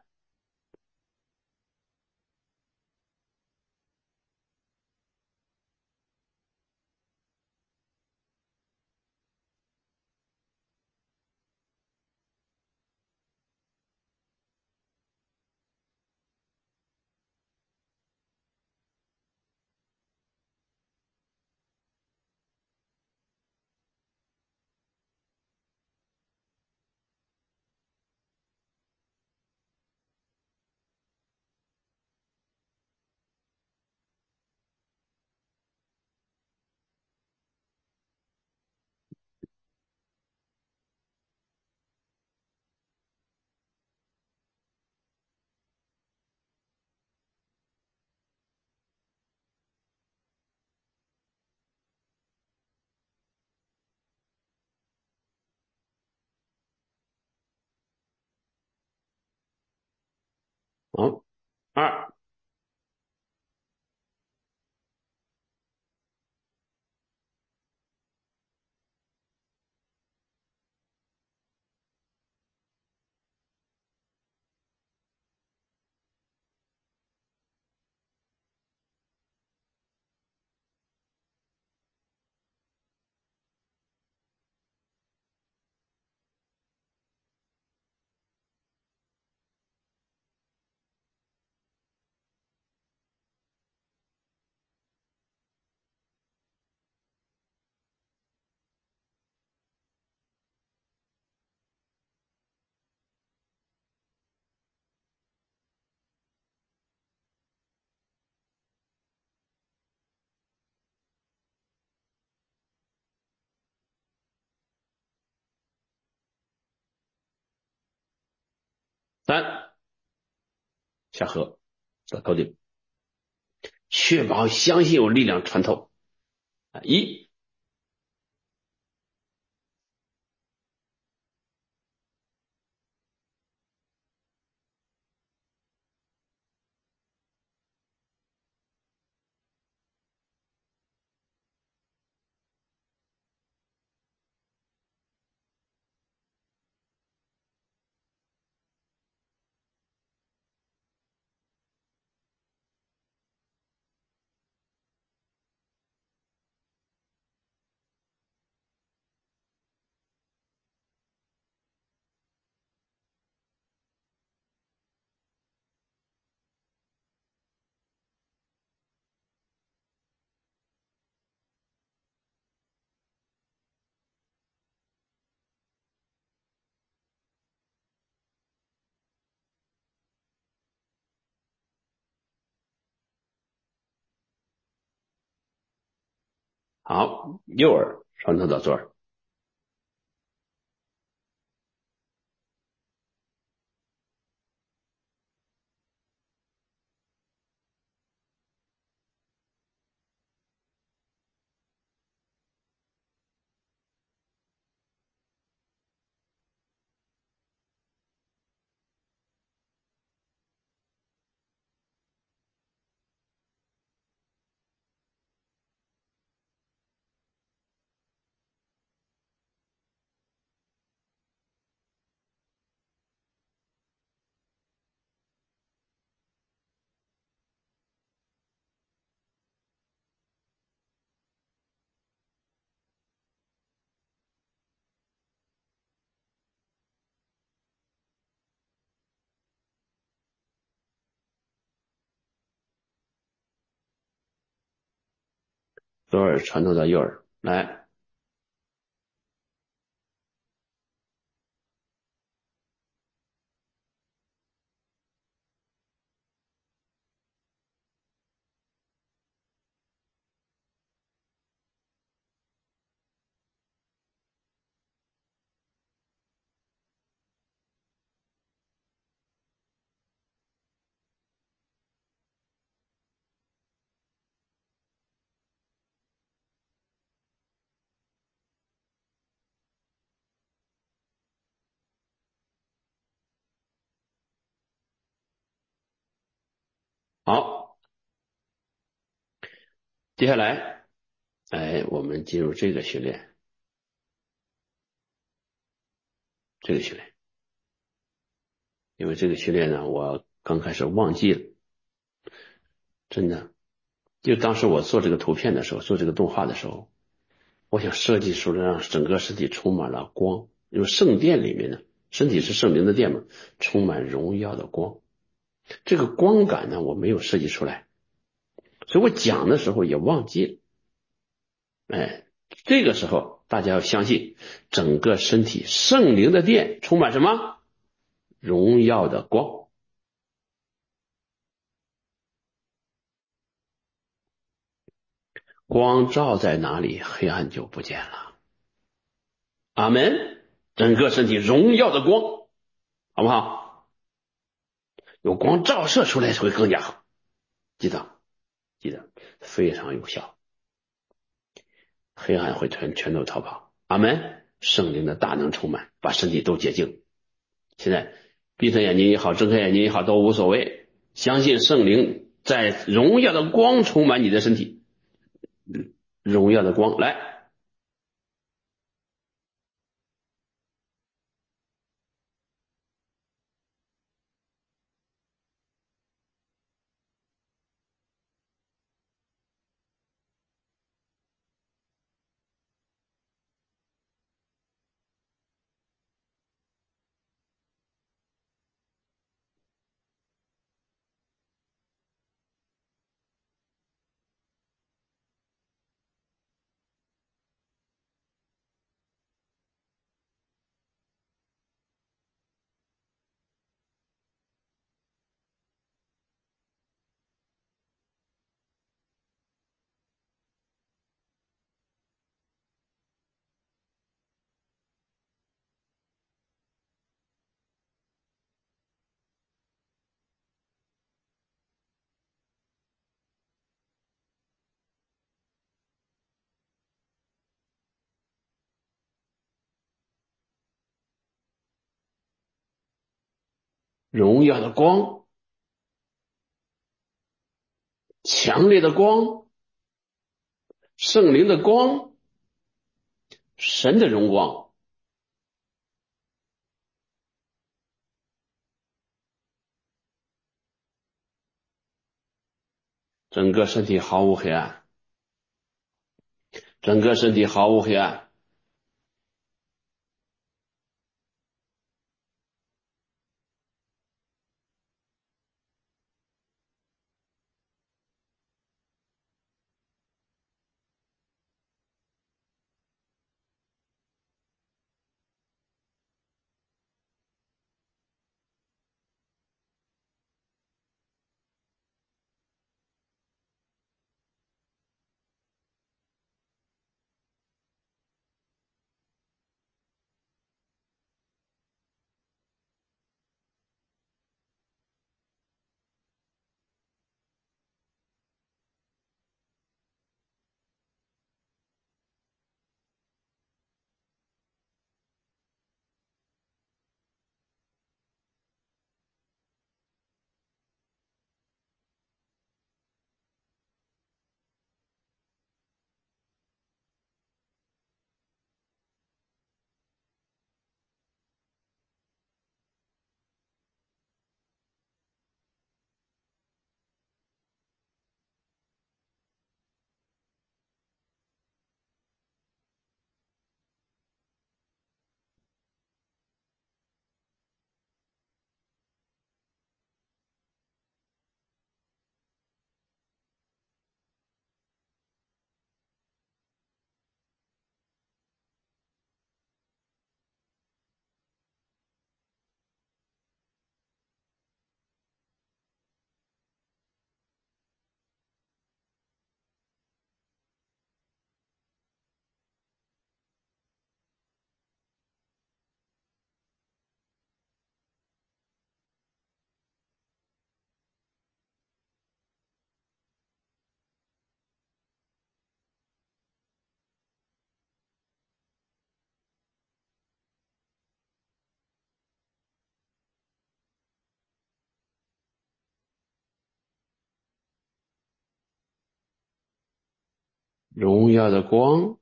好，二，三，下颌到头顶，确保相信有力量穿透。一， 好，右耳穿透到左耳。左耳穿透到右耳，来，好，接下来，我们进入这个训练，因为这个训练呢，我刚开始忘记了，真的，就当时我做这个图片的时候，做这个动画的时候，我想设计出来让整个身体充满了光，因为圣殿里面呢，身体是圣灵的殿嘛，充满荣耀的光。这个光感呢，我没有设计出来，所以我讲的时候也忘记了。这个时候大家要相信，整个身体圣灵的殿充满什么？荣耀的光。光照在哪里，黑暗就不见了。阿门。整个身体荣耀的光，好不好？有光照射出来会更加好，记得，非常有效，黑暗会全都逃跑。阿门。圣灵的大能充满，把身体都洁净。现在闭上眼睛也好，睁开眼睛也好，都无所谓。相信圣灵在荣耀的光充满你的身体，荣耀的光来，荣耀的光，强烈的光，圣灵的光，神的荣光，整个身体毫无黑暗，整个身体毫无黑暗。 荣耀的光，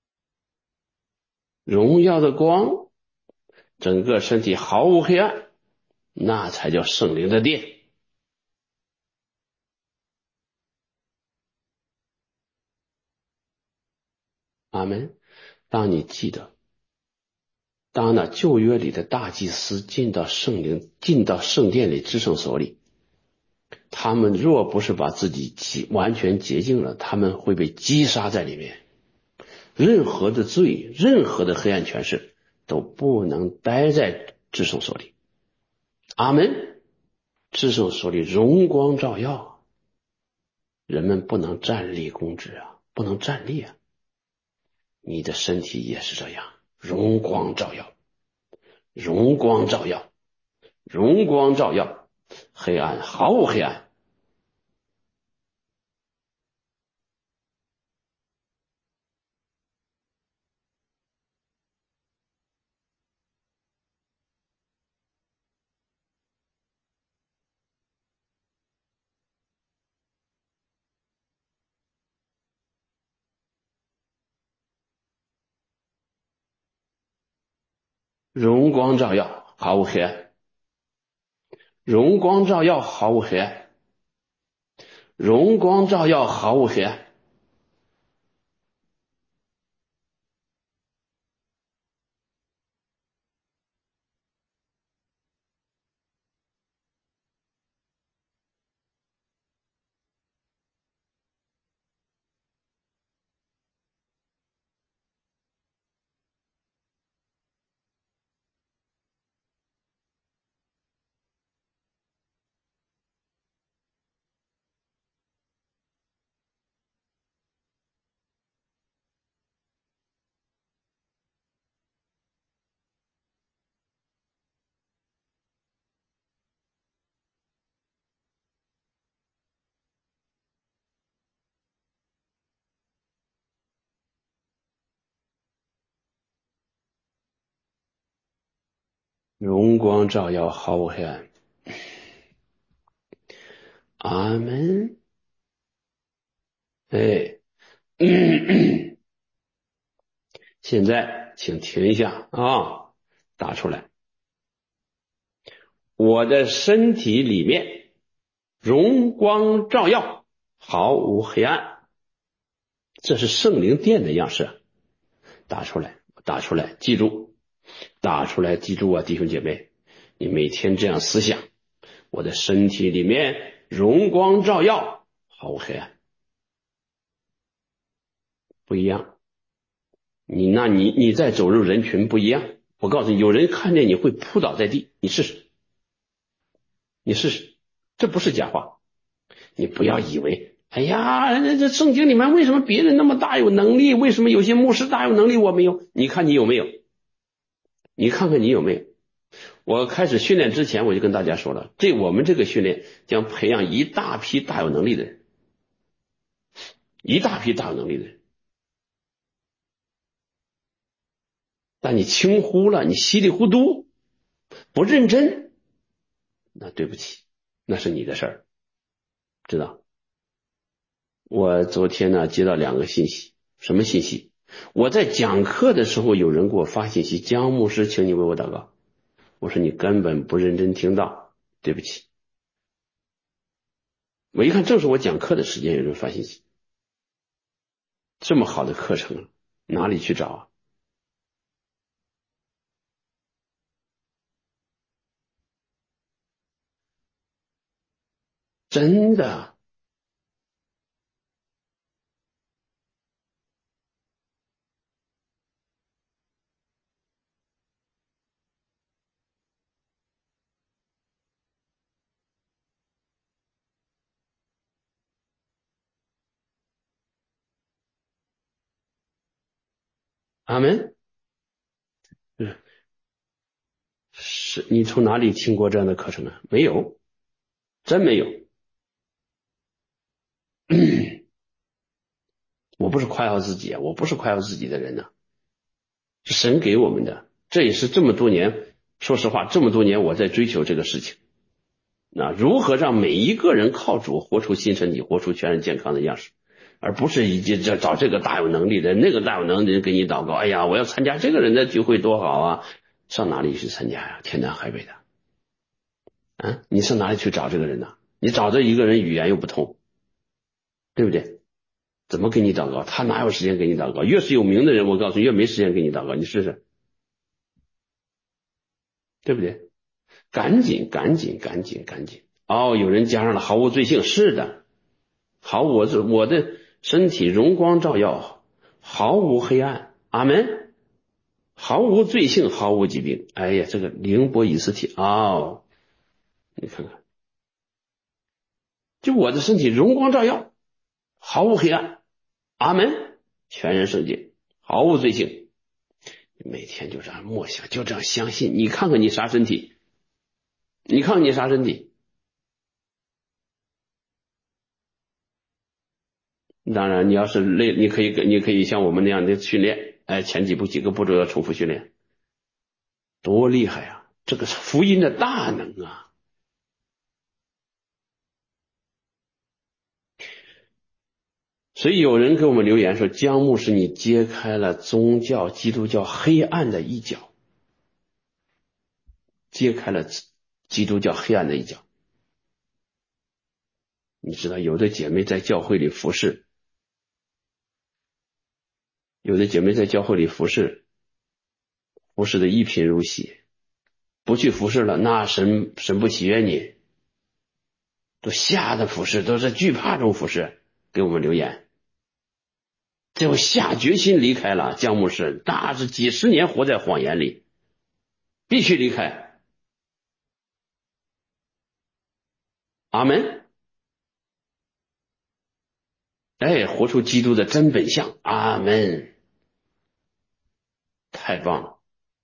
荣耀的光，整个身体毫无黑暗，那才叫圣灵的殿。阿们。当你记得，当那旧约里的大祭司进到圣殿里至圣所里，他们若不是把自己完全洁净了，他们会被击杀在里面。任何的罪，任何的黑暗权势都不能待在至圣所里。阿们。至圣所里荣光照耀，人们不能站立公职啊，不能站立啊。你的身体也是这样，荣光照耀，荣光照耀，荣光照耀，黑暗毫无黑暗。荣光照耀，毫无黑暗。荣光照耀，毫无黑暗。荣光照耀，毫无黑暗。荣光照耀，毫无黑暗。阿们。哎，现在请停一下啊，打出来。我的身体里面荣光照耀，毫无黑暗。这是圣灵殿的样式。打出来，打出来，记住，打出来，记住啊，弟兄姐妹，你每天这样思想，我的身体里面荣光照耀，毫无黑暗。不一样。你再走入人群不一样。我告诉你，有人看见你会扑倒在地，你试试，你试试，这不是假话。你不要以为，哎呀，这圣经里面为什么别人那么大有能力，为什么有些牧师大有能力我没有？你看你有没有？你看看你有没有？我开始训练之前我就跟大家说了，我们这个训练将培养一大批大有能力的人，一大批大有能力的人。但你轻忽了，你稀里糊涂，不认真，那对不起，那是你的事儿，知道？我昨天呢接到2个信息。什么信息？我在讲课的时候有人给我发信息，江牧师请你为我祷告。我说你根本不认真听到，对不起。我一看正是我讲课的时间有人发信息，这么好的课程哪里去找啊？真的。阿门。是你从哪里听过这样的课程啊？没有，真没有。我不是夸耀自己啊，我不是夸耀自己的人呢，是神给我们的。这也是这么多年，说实话，这么多年我在追求这个事情。那如何让每一个人靠主活出新身体，活出全人健康的样式？ 而不是一直找这个大有能力的那个大有能力的人给你祷告，哎呀，我要参加这个人的聚会多好啊，上哪里去参加呀？天南海北的，你上哪里去找这个人呢？你找这一个人语言又不通，对不对？怎么给你祷告？他哪有时间给你祷告？越是有名的人，我告诉你，越没时间给你祷告，你试试，对不对？赶紧！哦，有人加上了毫无罪性，是的，我的身体荣光照耀，毫无黑暗，阿门，毫无罪性，毫无疾病。哎呀，这个灵波以斯体哦，你看看，就我的身体荣光照耀，毫无黑暗，阿门，全然圣洁，毫无罪性。每天就这样默想，就这样相信。你看看你啥身体？你看看你啥身体？当然，你要是累，你可以像我们那样的训练。前几个步骤要重复训练，多厉害啊！这个是福音的大能啊！所以有人给我们留言说，姜牧师你揭开了基督教黑暗的一角，揭开了基督教黑暗的一角。你知道，有的姐妹在教会里服侍，服侍的一贫如洗，不去服侍了，那神不喜悦你，都吓得服侍，都是惧怕中服侍，给我们留言。最后下决心离开了姜牧师，那是几十年活在谎言里，必须离开。阿门。活出基督的真本相。阿门。太棒了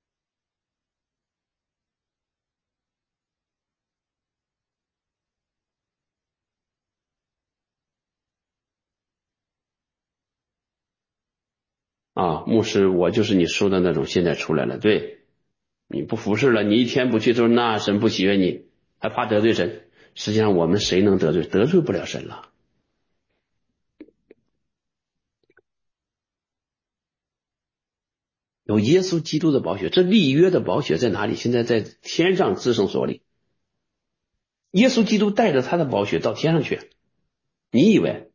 啊！牧师，我就是你说的那种，现在出来了。对，你不服侍了，你一天不去，都是那神不喜悦你，还怕得罪神。实际上我们谁能得罪？得罪不了神了。有耶稣基督的宝血，这立约的宝血在哪里？现在在天上至圣所里。耶稣基督带着他的宝血到天上去，你以为？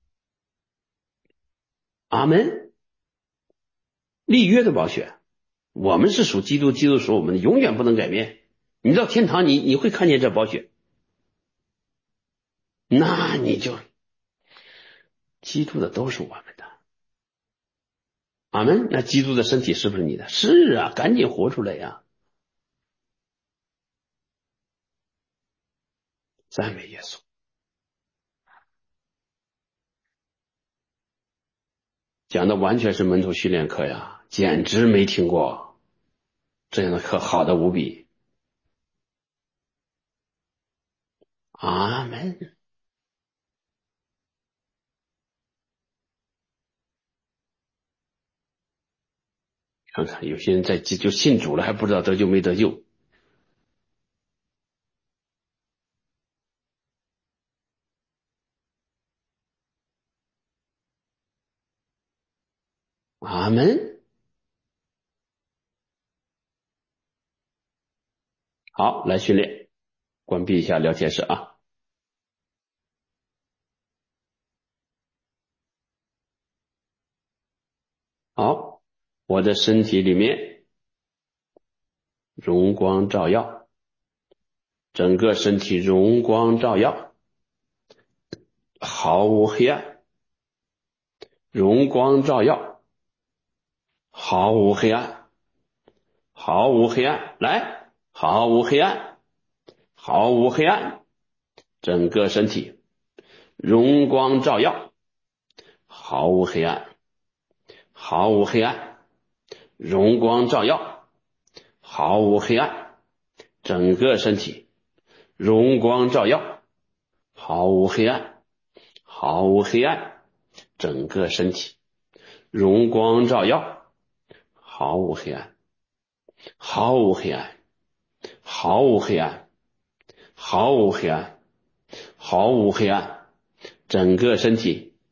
阿门。立约的宝血，我们是属基督，基督属我们的，永远不能改变。你到天堂，你会看见这宝血，那你就基督的都是我们的。阿门。那基督的身体是不是你的？是啊，赶紧活出来呀！赞美耶稣。讲的完全是门徒训练课呀，简直没听过这样的课，好的无比。阿门。看看有些人就信主了，还不知道得救没得救。阿门。好，来训练，关闭一下聊天室啊。好，我的身体里面荣光照耀，整个身体荣光照耀，毫无黑暗，荣光照耀，毫无黑暗，毫无黑暗，来，毫无黑暗，毫无黑暗，整个身体荣光照耀，毫无黑暗，毫无黑暗，荣光照耀，毫无黑暗，整个身体荣光照耀，毫无黑暗，毫无黑暗，整个身体荣光照耀，毫无黑暗，毫无黑暗，毫无黑暗，毫无黑暗，毫无黑暗，整个身体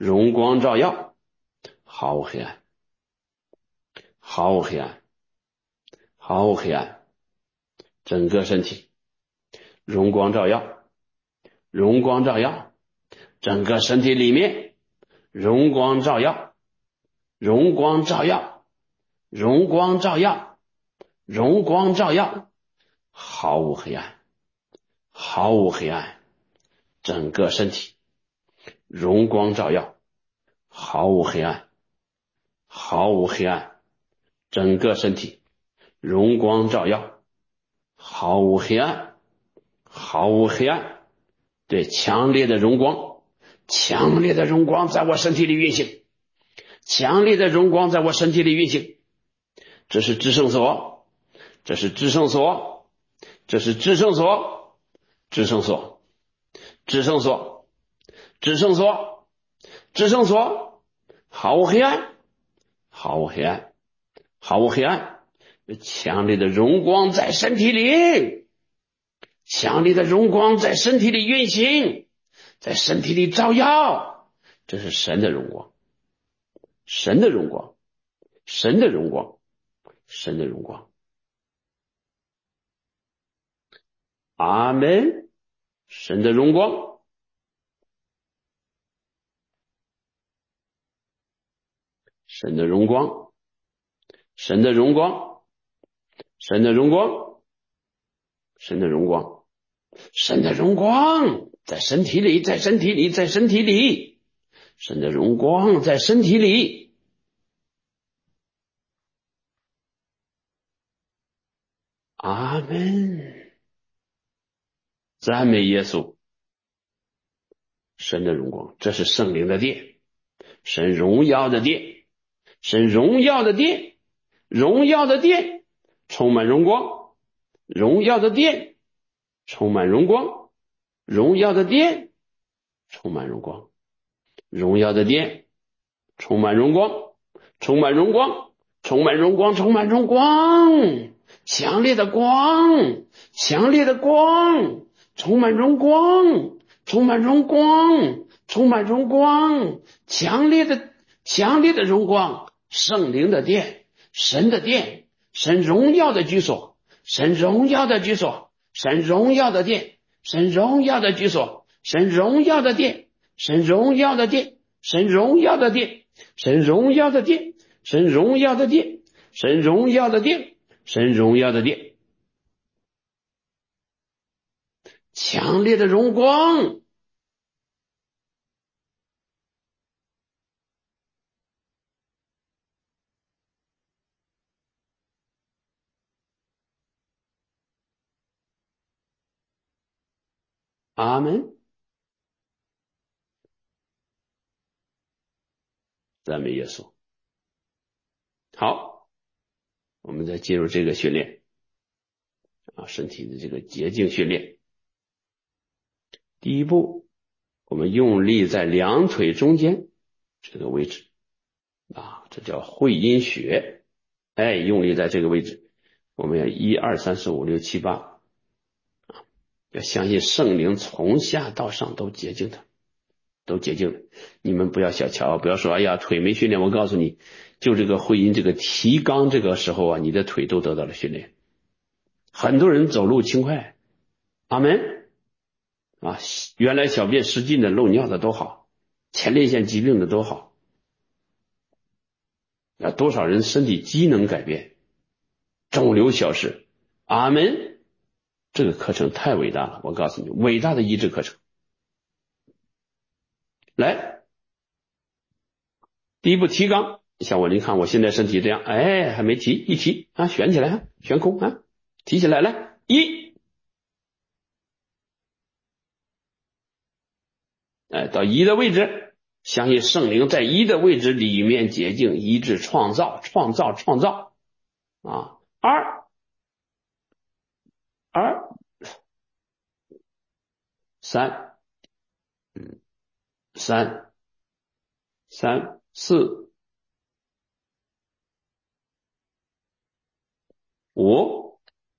荣光照耀，毫无黑暗，毫无黑暗，毫无黑暗，整个身体荣光照耀，荣光照耀，整个身体里面荣光照耀，荣光照耀，荣光照耀，荣光照耀，毫无黑暗，毫无黑暗，整个身体荣光照耀，毫无黑暗，毫无黑暗，整个身体荣光照耀，毫无黑暗，毫无黑暗，对，强烈的荣光，强烈的荣光在我身体里运行，强烈的荣光在我身体里运行，这是至圣所，这是至圣所，这是至圣所，至圣所，至圣所，至圣所，至圣所，毫无黑暗，毫无黑暗，毫无黑暗，强烈的荣光在身体里，强烈的荣光在身体里运行，在身体里照耀，这是神的荣光，神的荣光，神的荣光，神的荣光。阿们，神的荣光，神的荣光，神的荣光，神的荣光，神的荣光，神的荣光在身体里，在身体里，在身体里，神的荣光在身体里。阿们，赞美耶稣，神的荣光，这是圣灵的殿，神荣耀的殿，神荣耀的殿，荣耀的殿，充满荣光，荣耀的殿，充满荣光，荣耀的殿，充满荣光，荣耀的殿，充满荣光，充满荣光，充满荣光，充满荣光，强烈的光，强烈的光，充满荣光，充满荣光，充满荣光，强烈的荣光，圣灵的殿，神的殿，神荣耀的居所，神荣耀的居所，神荣耀的殿，神荣耀的居所，神荣耀的殿，神荣耀的殿，神荣耀的殿，神荣耀的殿，神荣耀的殿，神荣耀的殿，神荣耀的殿，强烈的荣光。阿门，赞美耶稣。好，我们再进入这个训练啊，身体的这个洁净训练。第一步，我们用力在两腿中间这个位置啊，这叫会阴穴，哎，用力在这个位置，我们要1、2、3、4、5、6、7、8啊，要相信圣灵从下到上都洁净它，都洁净了。你们不要小瞧，不要说哎呀腿没训练，我告诉你，就这个会阴这个提肛这个时候啊，你的腿都得到了训练。很多人走路轻快，阿门啊，原来小便失禁的、漏尿的都好，前列腺疾病的都好，啊，多少人身体机能改变，肿瘤消失，阿门。这个课程太伟大了，我告诉你，伟大的医治课程。来，第一步提肛，像我，你看我现在身体这样，哎，还没提，一提啊，悬起来，悬空啊，提起来，来一，哎，到一的位置，相信圣灵在一的位置里面洁净、医治、创造啊。二，三，四，五，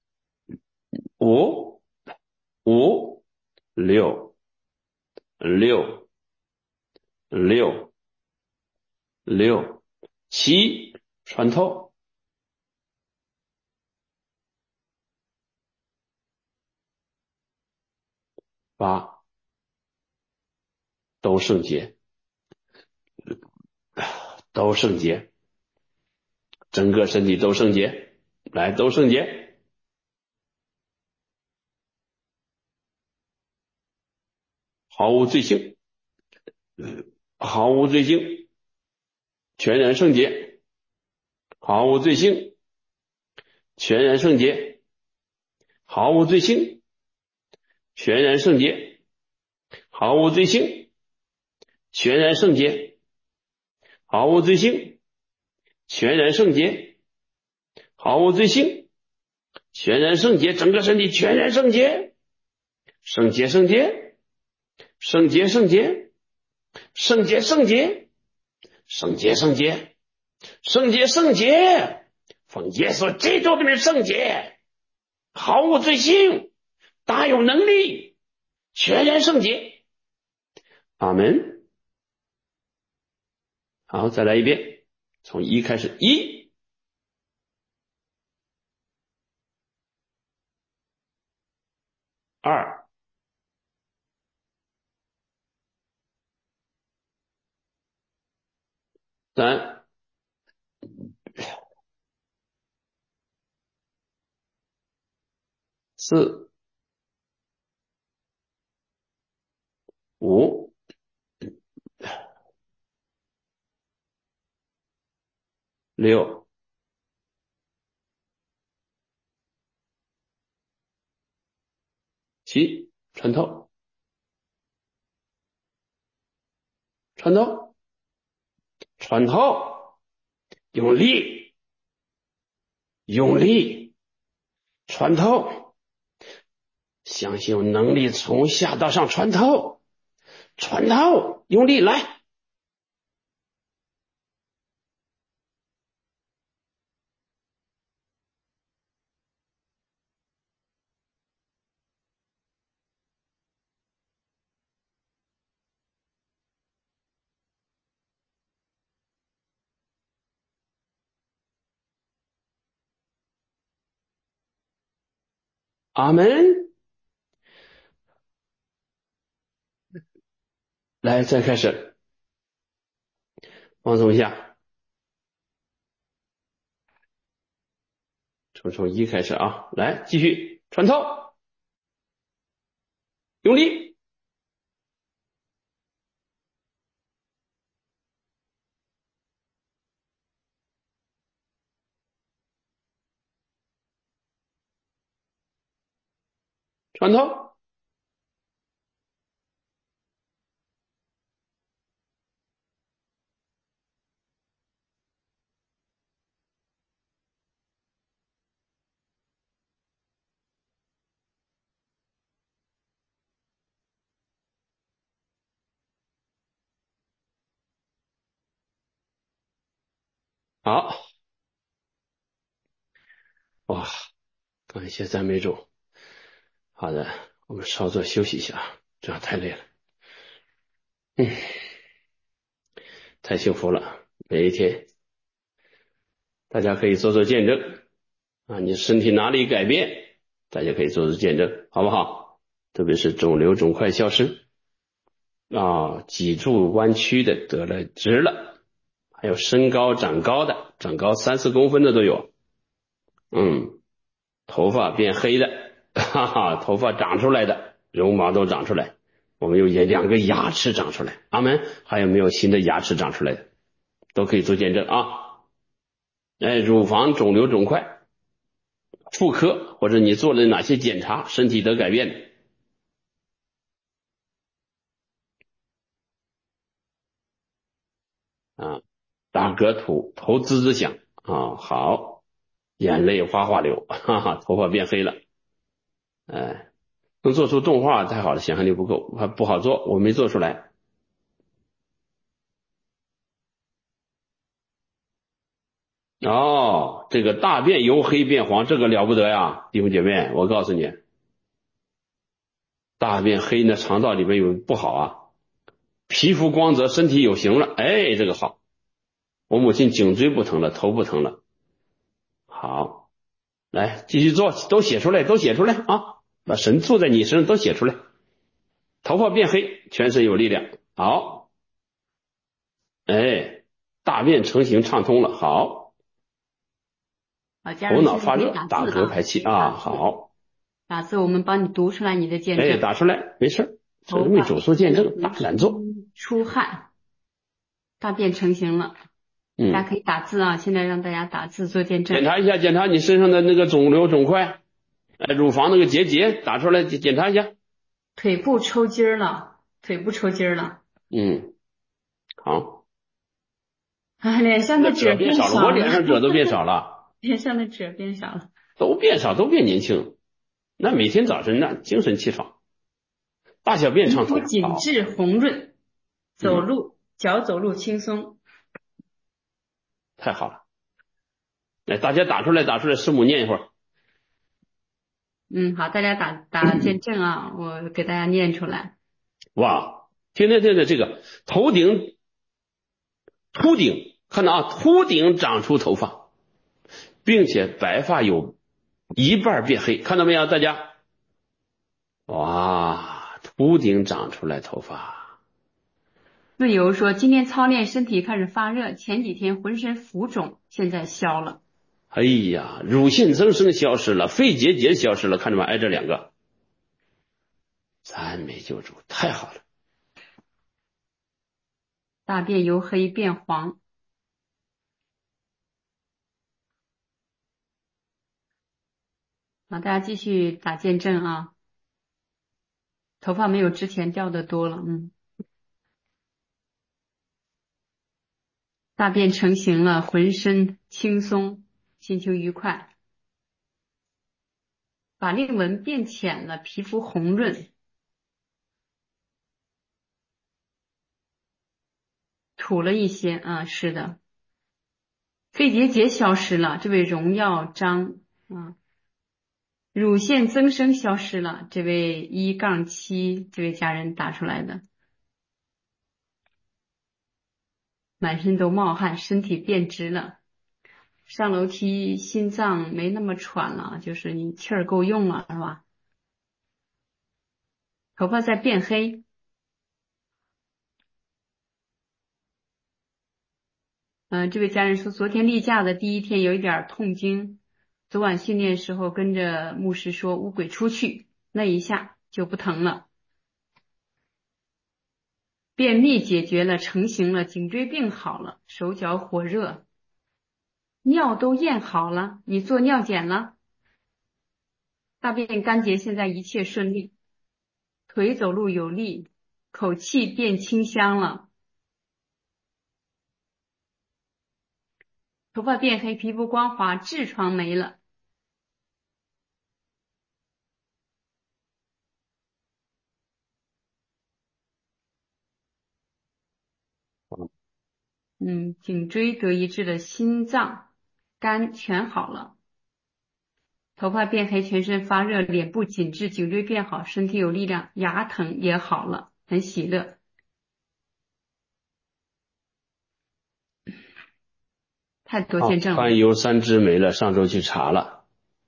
五，五，六， 6、7，穿透。8，都圣洁，都圣洁，整个身体都圣洁，来，都圣洁，毫无罪性，毫无罪性，全然圣洁，毫无罪性，全然圣洁，毫无罪性，全然圣洁，毫无罪性，全然圣洁，毫无罪性，全然圣洁，毫无罪性，全然圣洁，整个身体全然圣洁，圣洁圣洁，圣洁圣洁，圣洁圣洁，圣洁圣洁，圣洁圣洁，奉耶稣基督的名圣洁，毫无罪性，大有能力，全然圣洁。阿门。好，再来一遍，从1开始，1、2、3、4、5、6、7，穿透，穿透，穿透，用力，用力，穿透，相信有能力从下到上穿透，穿透，用力来。阿门。来，再开始，放松一下，从1开始啊，来，继续穿透，用力，穿透。好，哇，感谢赞美主。好的，我们稍作休息一下，这样太累了。太幸福了，每一天，大家可以做做见证啊，你身体哪里改变，大家可以做做见证，好不好？特别是肿瘤肿块消失啊，脊柱弯曲的得了直了，还有身高长高的，长高3、4公分的都有。头发变黑的，哈哈，头发长出来的，绒毛都长出来，我们有2个牙齿长出来，阿门。还有没有新的牙齿长出来的，都可以做见证啊。乳房肿瘤肿块，妇科或者你做了哪些检查，身体得改变的啊，打嗝吐，头滋滋响啊，好，眼泪哗哗流，哈哈，头发变黑了，能做出动画太好了，想象力不够，还不好做，我没做出来。哦，这个大便由黑变黄，这个了不得呀，弟兄姐妹，我告诉你，大便黑呢，肠道里面有不好啊，皮肤光泽，身体有形了，哎，这个好， 我母亲颈椎不疼了，头不疼了。好，来继续做，都写出来，都写出来啊！把神坐在你身上都写出来。头发变黑，全身有力量。好，哎，大便成型畅通了。好，头脑发热，打嗝排气啊。好， 打字我们帮你读出来你的见证。 哎，打出来没事，这是为主做见证，大胆做。 出汗，大便成型了。大家可以打字啊，现在让大家打字做见证。 检查一下，检查你身上的那个肿瘤肿块，乳房那个结打出来检查一下。 腿部抽筋了，腿部抽筋了。 好。 脸上的褶变少了，我脸上褶都变少了。 脸上的褶变少了， 都变少，都变年轻。那每天早晨那精神气爽，大小便畅通， 皮肤紧致红润，脚走路轻松。 太好了。来，大家打出来，师母念一会儿。 好，大家打见证啊，我给大家念出来。 哇，听这个头顶秃顶，看到啊，秃顶长出头发，并且白发有一半变黑，看到没有大家？哇，秃顶长出来头发。 自由说，今天操练身体开始发热，前几天浑身浮肿，现在消了。 哎呀，乳腺增生消失了，肺结节消失了，看着吗？挨着两个。赞美救主，太好了。 大便由黑变黄。大家继续打见证啊。头发没有之前掉的多了，大便成型了，浑身轻松，心情愉快。法令纹变浅了，皮肤红润。土了一些啊，是的。肺结节消失了，这位荣耀张啊。乳腺增生消失了，这位1-7这位家人打出来的。满身都冒汗，身体变直了。上楼梯心脏没那么喘了，就是你气儿够用了，是吧？头发在变黑。这位家人说，昨天例假的第一天有一点痛经，昨晚训练时候跟着牧师说乌鬼出去，那一下就不疼了。便秘解决了，成型了，颈椎病好了，手脚火热，尿都验好了，你做尿检了，大便干结，现在一切顺利，腿走路有力，口气变清香了，头发变黑，皮肤光滑，痔疮没了。颈椎得医治了，心脏、肝全好了。头发变黑，全身发热，脸部紧致，颈椎变好，身体有力量，牙疼也好了，很喜乐。太多见证了。 甘油3支没了，上周去查了。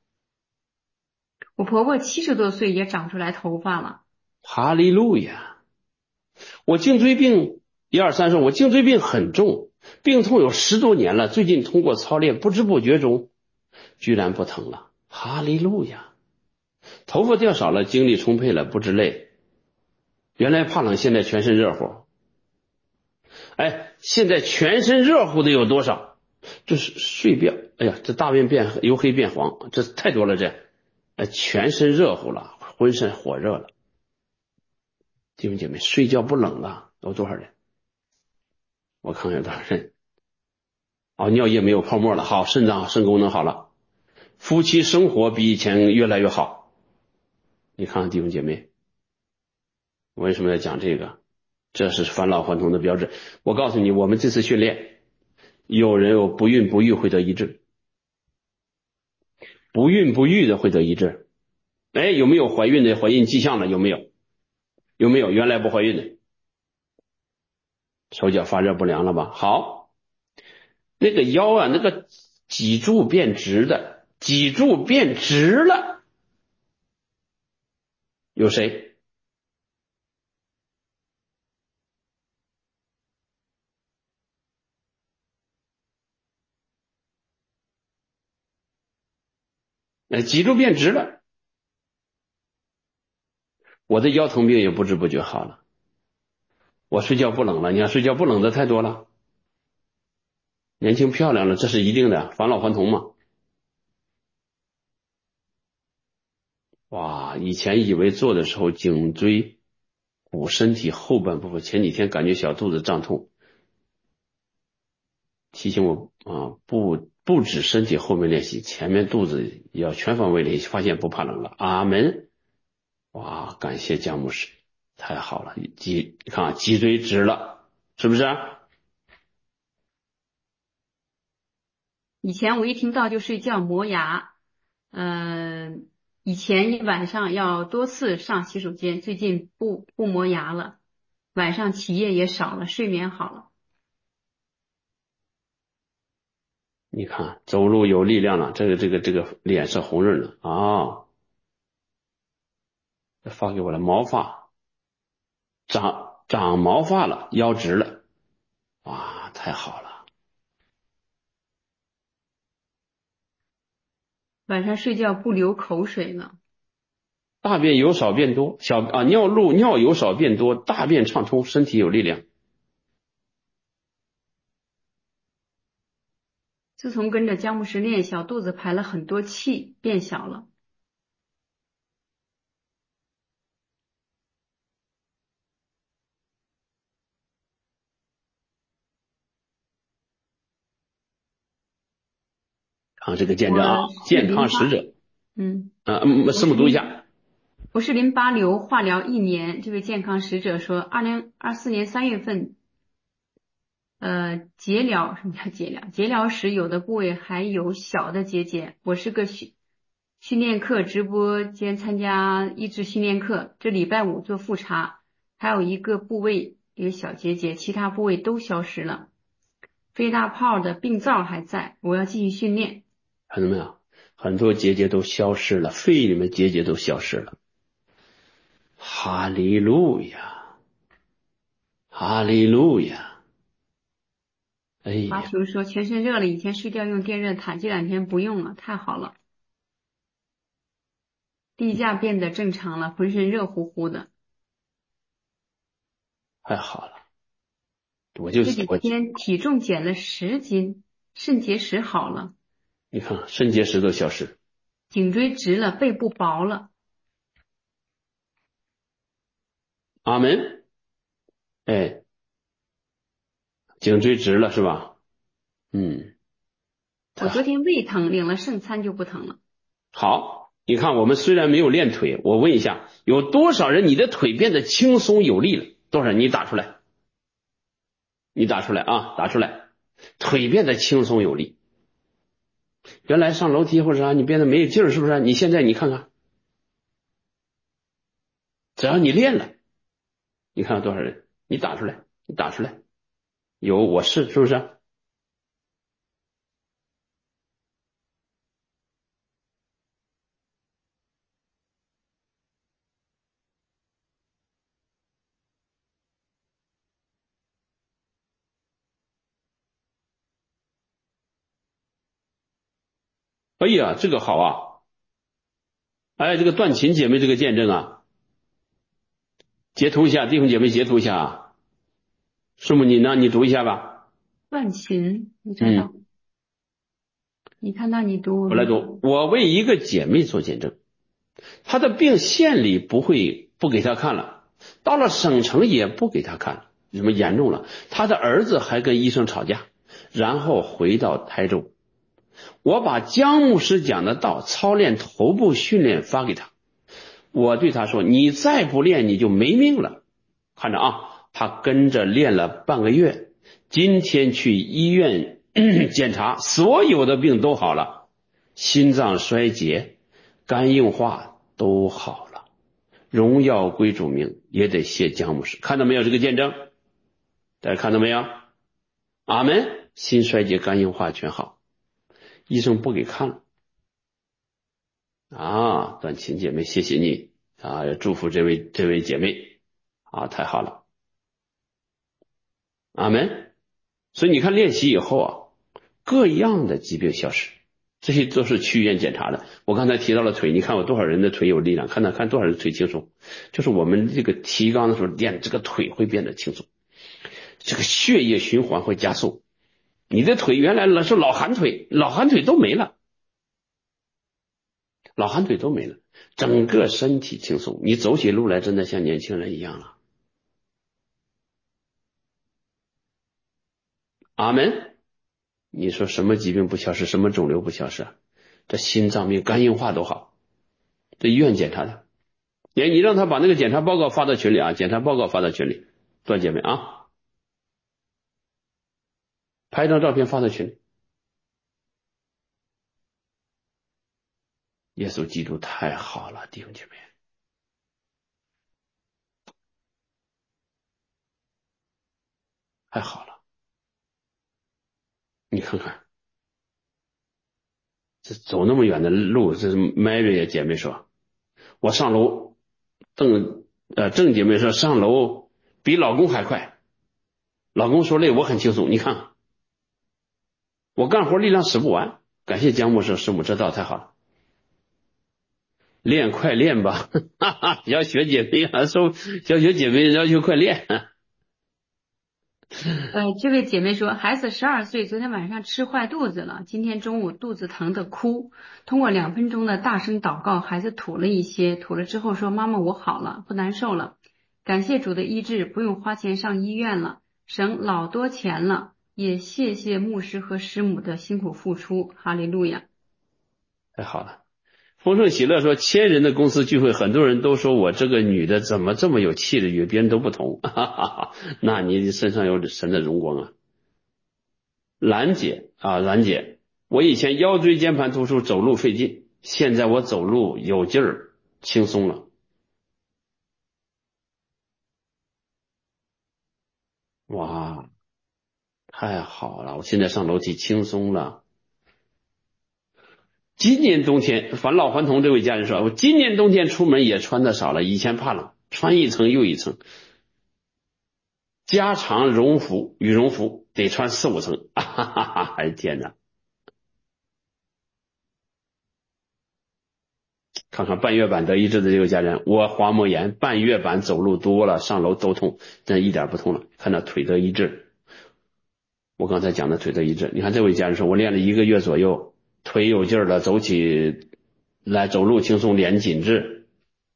我婆婆70多岁也长出来头发了。 哈利路亚！我颈椎病123说，我颈椎病很重，病痛有10多年了，最近通过操练，不知不觉中居然不疼了。哈利路亚！头发掉少了，精力充沛了，不知累。原来怕冷，现在全身热乎。哎，现在全身热乎的有多少？这是睡觉，哎呀，这大便由黑变黄，这太多了这。全身热乎了，浑身火热了。弟兄姐妹，睡觉不冷啊？有多少人？我看看有多少人。尿液没有泡沫了，好，肾功能好了，夫妻生活比以前越来越好。你看看弟兄姐妹，我为什么要讲这个？这是返老还童的标志。我告诉你，我们这次训练，有人有不孕不育会得医治，不孕不育的会得医治。有没有怀孕的？怀孕迹象了？有没有？有没有原来不怀孕的？手脚发热不凉了吧？好， 那个腰啊，那个脊柱变直的，脊柱变直了，有谁？脊柱变直了，我的腰疼病也不知不觉好了。我睡觉不冷了，你看睡觉不冷的太多了，年轻漂亮了，这是一定的，返老还童嘛。哇，以前以为做的时候颈椎骨身体后半部分，前几天感觉小肚子胀痛，提醒我啊，不止身体后面练习，前面肚子也要全方位练习，发现不怕冷了。阿门！哇，感谢姜牧师，太好了，你看啊，脊椎直了，是不是啊？ 以前我一听到就睡觉磨牙，以前一晚上要多次上洗手间，最近不磨牙了，晚上起夜也少了，睡眠好了。 你看走路有力量了，这个脸色红润了啊！发给我了，毛发长毛发了，腰直了，哇，太好了！ 晚上睡觉不流口水了。 大便由少变多，尿由少变多，大便畅通，身体有力量。 自从跟着姜牧师练，小肚子排了很多气，变小了。 看这个见证啊， 我是健淋巴， 康使者， 我师母读一下。 我是淋巴瘤化疗1年。这位健康使者说，2024年3月份，节疗，什么叫节疗？节疗时有的部位还有小的结节。我是个训练课直播间参加医治训练课，这礼拜5做复查，还有一个部位有小结节，其他部位都消失了。肺大泡的病灶还在，我要继续训练。 看到没有？很多结节都消失了，肺里面结节都消失了。哈利路亚，哈利路亚！哎阿呀， 球说全身热了，以前睡觉用电热毯，这2天不用了，太好了。例假变得正常了，浑身热乎乎的。 太好了！ 这几天体重减了10斤，肾结石好了， 你看肾结石都消失， 颈椎直了，背部薄了。 阿门。哎，颈椎直了是吧？ 我昨天胃疼，领了圣餐就不疼了。 好，你看我们虽然没有练腿，我问一下，有多少人你的腿变得轻松有力了？多少人？你打出来，你打出来啊，打出来，腿变得轻松有力。原来上楼梯或者啥，你变得没有劲儿，是不是？你现在你看看，只要你练了，你看看多少人？你打出来，你打出来，有我是不是？哎呀，这个好啊！哎，这个段琴姐妹这个见证啊，截图一下，弟兄姐妹截图一下啊。师母你呢？你读一下吧。 段琴，你找到？你看到你读？ 我来读。我为一个姐妹做见证，她的病县里不给她看了，到了省城也不给她看了，什么严重了？她的儿子还跟医生吵架，然后回到台州。我把姜牧师讲的道操练头部训练发给他，我对他说：“你再不练你就没命了。”看着啊，他跟着练了半个月，今天去医院检查，所有的病都好了，心脏衰竭、肝硬化都好了。荣耀归主名，也得谢姜牧师。看到没有这个见证？大家看到没有？阿门。 心衰竭、肝硬化全好，医生不给看了。啊，段琴姐妹，谢谢你啊，祝福这位姐妹啊，太好了，阿门。所以你看练习以后啊，各样的疾病消失，这些都是去医院检查的。我刚才提到了腿，你看我多少人的腿有力量，看多少人腿轻松，就是我们这个提肛的时候练这个腿会变得轻松，这个血液循环会加速。你的腿原来是老寒腿，老寒腿都没了，老寒腿都没了，整个身体轻松，你走起路来真的像年轻人一样了。阿门。你说什么疾病不消失，什么肿瘤不消失啊？这心脏病、肝硬化都好，这医院检查的。你让他把那个检查报告发到群里啊，检查报告发到群里，段姐妹啊，拍张照片发到群里。耶稣基督太好了，弟兄姐妹，太好了。你看看，这走那么远的路，这是 Mary 姐妹说，我上楼，郑姐妹说上楼比老公还快，老公说累，我很轻松。你看，我干活力量使不完，感谢姜牧师师母，这道太好了。练快练吧，哈哈，要学姐妹啊，说要学姐妹要求快练。 这位姐妹说，孩子12岁，昨天晚上吃坏肚子了，今天中午肚子疼得哭，通过2分钟的大声祷告，孩子吐了一些，吐了之后说，妈妈我好了，不难受了，感谢主的医治，不用花钱上医院了，省老多钱了，也谢谢牧师和师母的辛苦付出，哈利路亚。 太好了。丰盛喜乐说，1000人的公司聚会，很多人都说我这个女的怎么这么有气质，与别人都不同。哈哈哈，那你身上有神的荣光啊。兰姐啊，兰姐，我以前腰椎间盘突出，走路费劲，现在我走路有劲儿，轻松了。哇，太好了，我现在上楼梯轻松了。今年冬天，返老还童这位家人说，我今年冬天出门也穿的少了，以前怕冷，穿一层又一层，加长绒服、羽绒服得穿4、5层，哈哈哈！哎天哪！看看半月板得医治的这个家人，我滑膜炎，半月板走路多了，上楼都痛，真一点不痛了。看到腿得医治，我刚才讲的腿得医治，你看这位家人说，我练了1个月左右，腿有劲儿了，走起来走路轻松，脸紧致。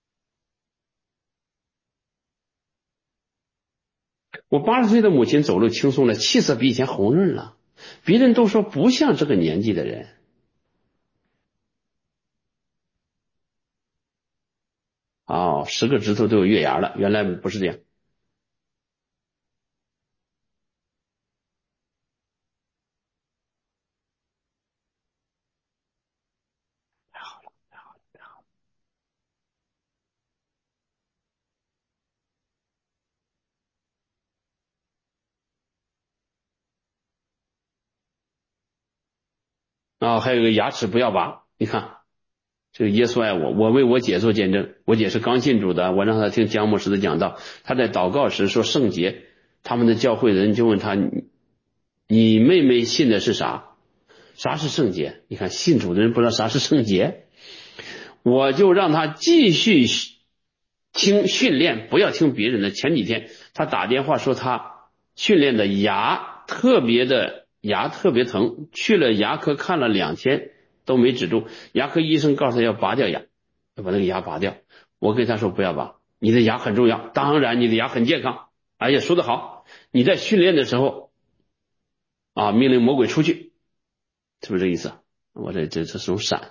我80岁的母亲走路轻松了，气色比以前红润了，别人都说不像这个年纪的人。哦，10个指头都有月牙了，原来不是这样。太好了，太好了，太好了。啊，还有个牙齿不要拔，你看。这个耶稣爱我，我为我姐做见证。我姐是刚信主的，我让她听姜牧师的讲道。她在祷告时说圣洁，他们的教会人就问她：你妹妹信的是啥？啥是圣洁？你看信主的人不知道啥是圣洁，我就让她继续听训练，不要听别人的。前几天她打电话说她训练的牙特别疼，去了牙科看了2天。都没止住，牙科医生告诉他要拔掉牙，要把那个牙拔掉。我跟他说不要拔，你的牙很重要，当然你的牙很健康。哎呀，说得好，你在训练的时候啊，命令魔鬼出去，是不是这意思？我这是种闪。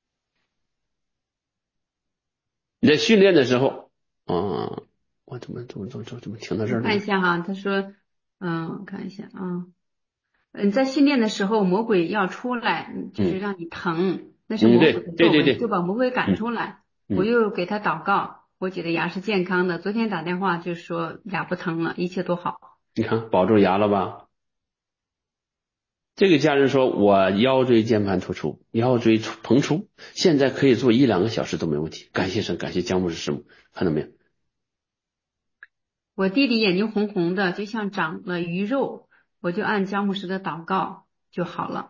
你在训练的时候，我怎么停到这儿了？ 看一下哈，他说，我看一下啊。在训练的时候，魔鬼要出来，就是让你疼，那是魔鬼的作为，就把魔鬼赶出来。我又给他祷告，我姐的牙是健康的。昨天打电话就说牙不疼了，一切都好。 你看保住牙了吧？ 这个家人说，我腰椎间盘突出，腰椎膨出，现在可以做1-2个小时都没问题。感谢神，感谢姜牧师师母，看到没有？ 我弟弟眼睛红红的，就像长了鱼肉，我就按姜牧师的祷告就好了。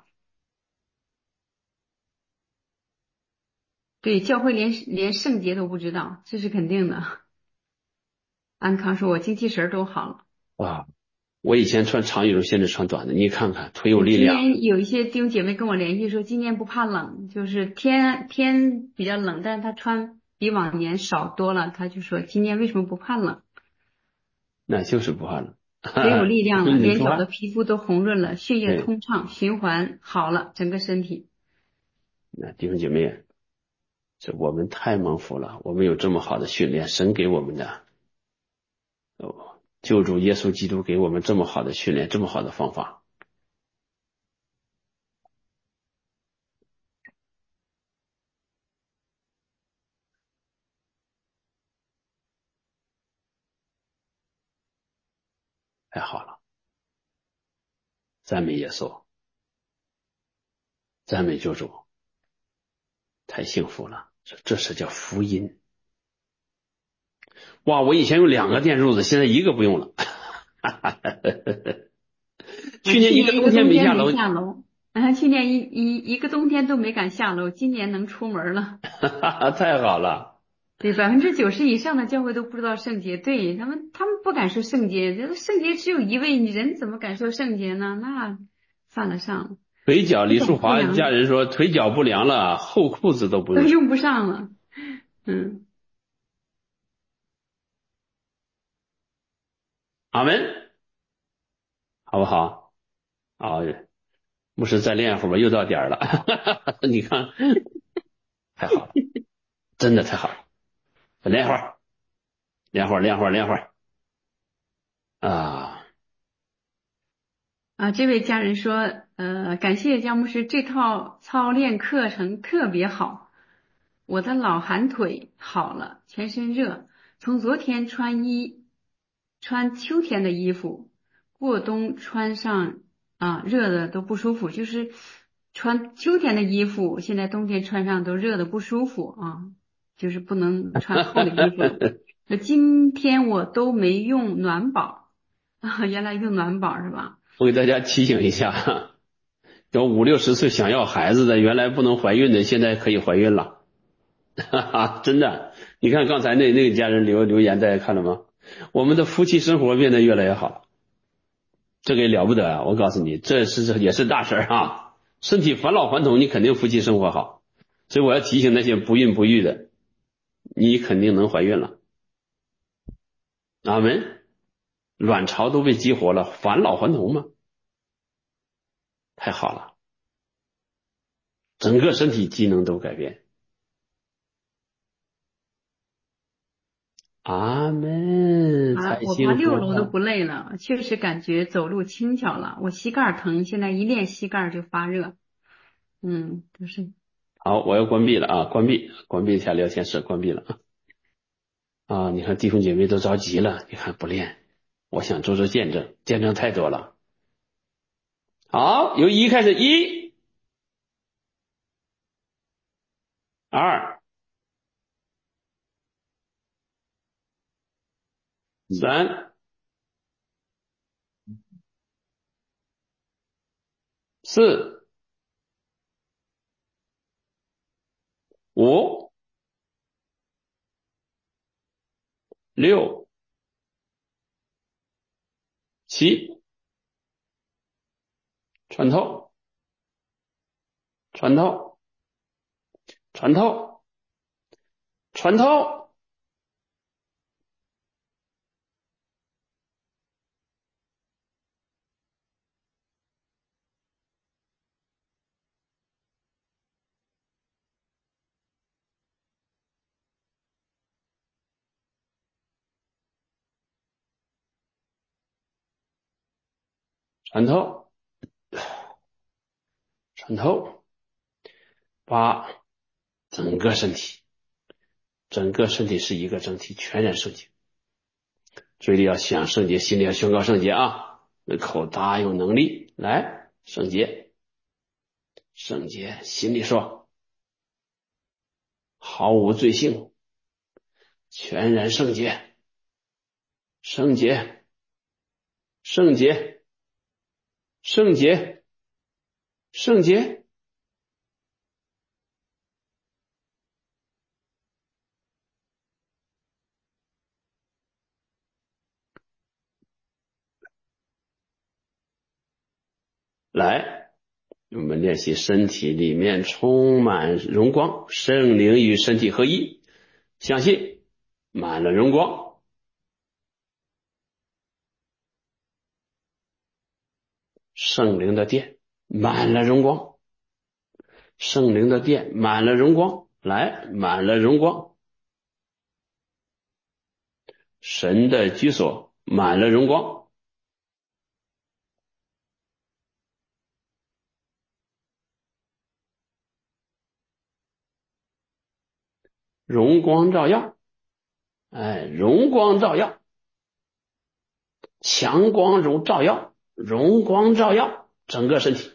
对，教会连圣洁都不知道，这是肯定的。安康说，我精气神都好了。 哇，我以前穿长羽绒，现在穿短的，你看看腿有力今量。 年有一些弟兄姐妹跟我联系说，今年不怕冷，就是天比较冷，但是他穿比往年少多了，他就说今年为什么不怕冷？ 那就是不怕冷， 腿有力量了，连脚的你出汗。 皮肤都红润了，血液对， 通畅，循环好了，整个身体。 那弟兄姐妹，这我们太蒙福了，我们有这么好的训练，神给我们的。救主耶稣基督给我们这么好的训练，这么好的方法，太好了！赞美耶稣，赞美救主，太幸福了！这是叫福音。哇，我以前有2个电褥子，现在1个不用了。去年去一个冬天年一个冬没下楼， 天没下楼，去年一个冬天都没敢下楼，今年能出门了。 太好了！ 对，90%以上的教会都不知道圣洁，对他们不敢说圣洁，这圣洁只有一位，你人怎么敢说圣洁呢？那犯了上了， 腿脚， 腿李淑华脚不良家人说腿脚不良了，厚裤子都不用穿。 都用不上了。嗯， 阿门，好不好？好，牧师再练会儿吧，又到点儿了。你看，太好了，真的太好了，再练会儿，练会儿，练会儿，练会儿啊！ 这位家人说，感谢姜牧师这套操练课程特别好，我的老寒腿好了，全身热，从昨天穿秋天的衣服，过冬穿上热的都不舒服，就是穿秋天的衣服，现在冬天穿上都热的不舒服啊，就是不能穿厚的衣服了。今天我都没用暖宝原来用暖宝是吧？ 我给大家提醒一下，有50-60岁想要孩子的，原来不能怀孕的，现在可以怀孕了。哈哈，真的，你看刚才那个家人留言，大家看了吗？我们的夫妻生活变得越来越好，这个也了不得啊！我告诉你，也是大事啊！身体返老还童，你肯定夫妻生活好。所以我要提醒那些不孕不育的，你肯定能怀孕了。阿门，卵巢都被激活了，返老还童嘛，太好了，整个身体机能都改变。阿门，太我爬幸福 6楼都了。 不累了，确实感觉走路轻巧了。我膝盖疼，现在一练膝盖就发热。都是好，我要关闭了啊，关闭一下聊天室，关闭了啊。你看弟兄姐妹都着急了，你看不练，我想做做见证，见证太多了。好，由1开始，1、2、3、4、5、6、7，穿透，穿透，穿透，穿透，穿透，穿透，8，整个身体，整个身体是一个整体，全然圣洁。嘴里要想圣洁，心里要宣告圣洁啊！口大有能力，来圣洁，圣洁，心里说毫无罪性，全然圣洁，圣洁，圣洁，圣洁，圣洁。来，我们练习身体里面充满荣光，圣灵与身体合一，相信满了荣光，圣灵的殿满了荣光，圣灵的殿满了荣光，来，满了荣光，神的居所满了荣光，荣光照耀，荣光照耀，强光如照耀，荣光照耀整个身体。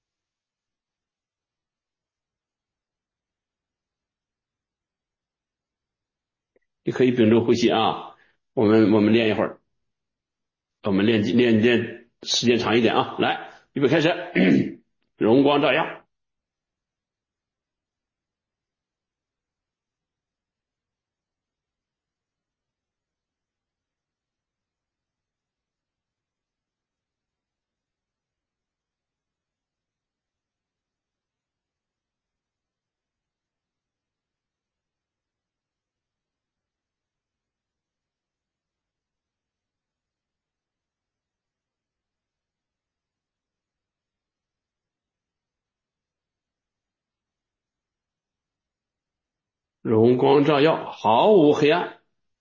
你可以屏住呼吸啊，我们练一会儿，我们练时间长一点啊，来，预备开始，荣光照耀，荣光照耀，毫无黑暗，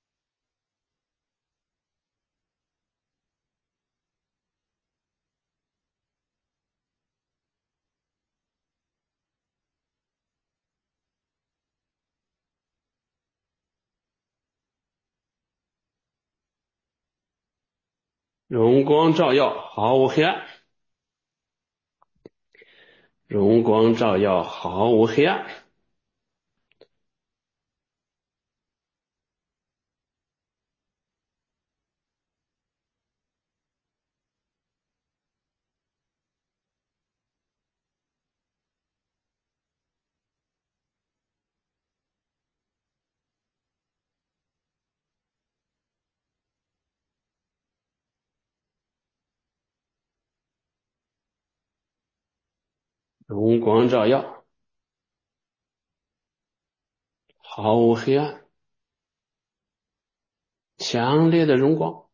荣光照耀，毫无黑暗，荣光照耀，毫无黑暗，荣光照耀，毫无黑暗，强烈的荣光，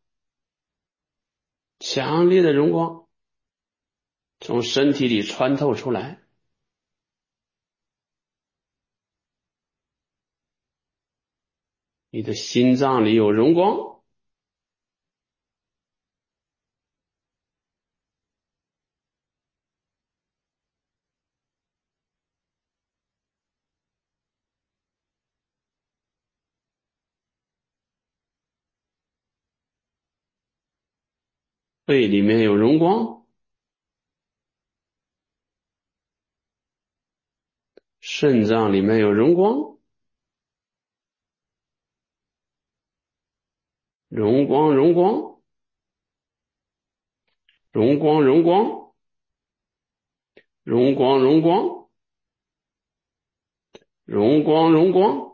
强烈的荣光从身体里穿透出来，你的心脏里有荣光，肺里面有荣光，肾脏里面有荣光，荣光，荣光，荣光，荣光，荣光，荣光，荣光，荣光，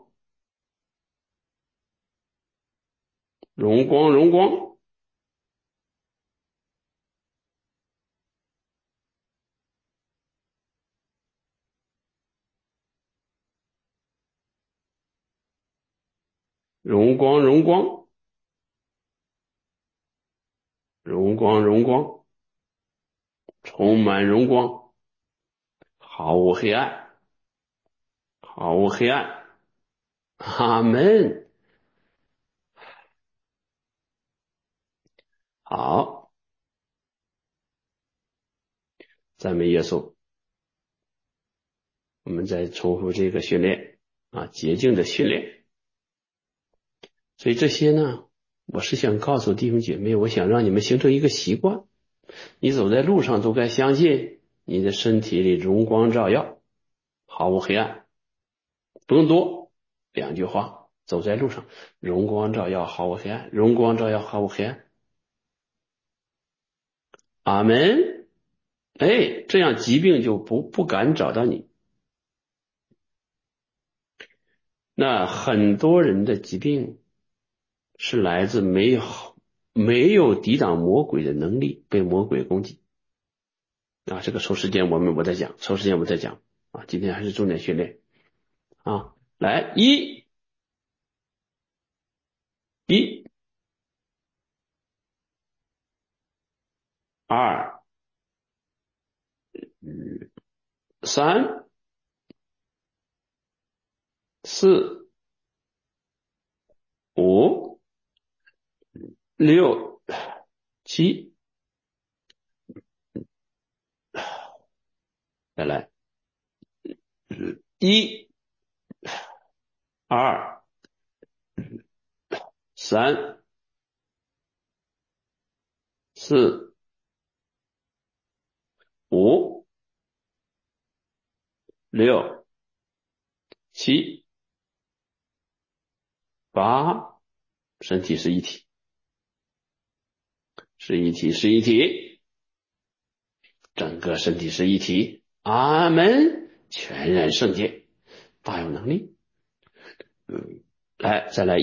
荣光，荣光，荣光，荣光，荣光，荣光，充满荣光，毫无黑暗，毫无黑暗。阿门。好，赞美耶稣。我们再重复这个训练啊，洁净的训练。所以这些呢，我是想告诉弟兄姐妹，我想让你们形成一个习惯，你走在路上都该相信你的身体里荣光照耀，毫无黑暗，不用多，2句话，走在路上，荣光照耀，毫无黑暗，荣光照耀，毫无黑暗。阿门。哎，这样疾病就不敢找到你。那很多人的疾病是来自没有抵挡魔鬼的能力，被魔鬼攻击。啊，这个抽时间我再讲，啊，今天还是重点训练啊。来，一、二、3、4、5、6、7，再来，1、2、3、4、5、6、7、8，身体是一体，整个身体是一体。阿门，全然圣洁，大有能力。来，再来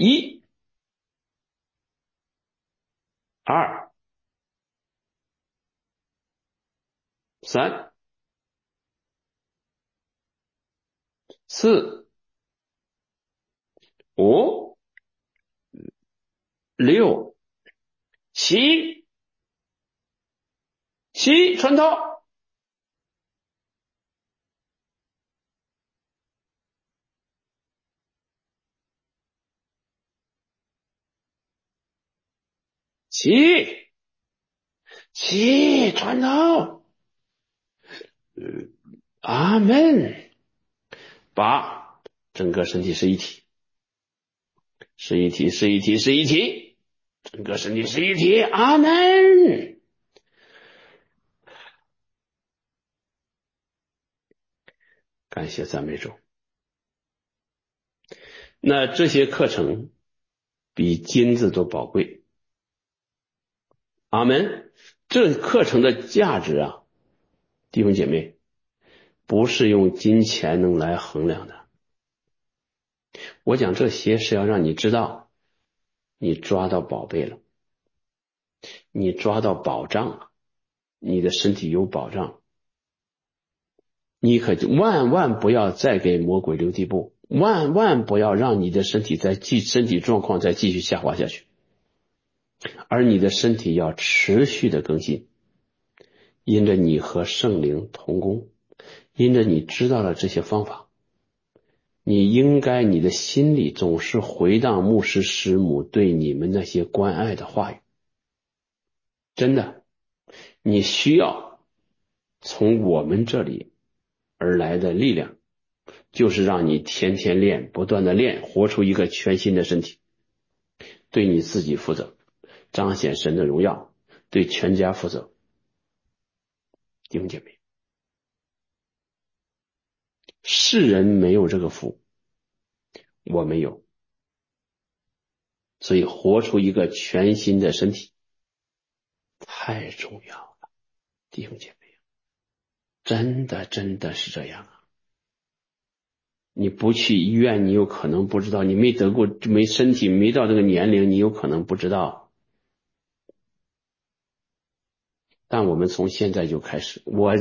1、2、3、4、5、6、7，穿透。7穿透。阿门。8，整个身体是一体，整个身体是一体。阿门。感谢赞美主。那这些课程比金子都宝贵。阿门。这课程的价值啊，弟兄姐妹，不是用金钱能来衡量的。我讲这些是要让你知道，你抓到宝贝了，你抓到保障了，你的身体有保障，你可万万不要再给魔鬼留地步，万万不要让你的身体状况再继续下滑下去，而你的身体要持续的更新，因着你和圣灵同工，因着你知道了这些方法，你应该你的心里总是回荡牧师师母对你们那些关爱的话语。真的，你需要从我们这里而来的力量，就是让你天天练，不断的练，活出一个全新的身体，对你自己负责，彰显神的荣耀，对全家负责。弟兄姐妹，世人没有这个福，我们有，所以活出一个全新的身体太重要了，弟兄姐妹，真的是这样啊！你不去医院，你有可能不知道，你没得过，没身体，没到这个年龄，你有可能不知道。但我们从现在就开始，我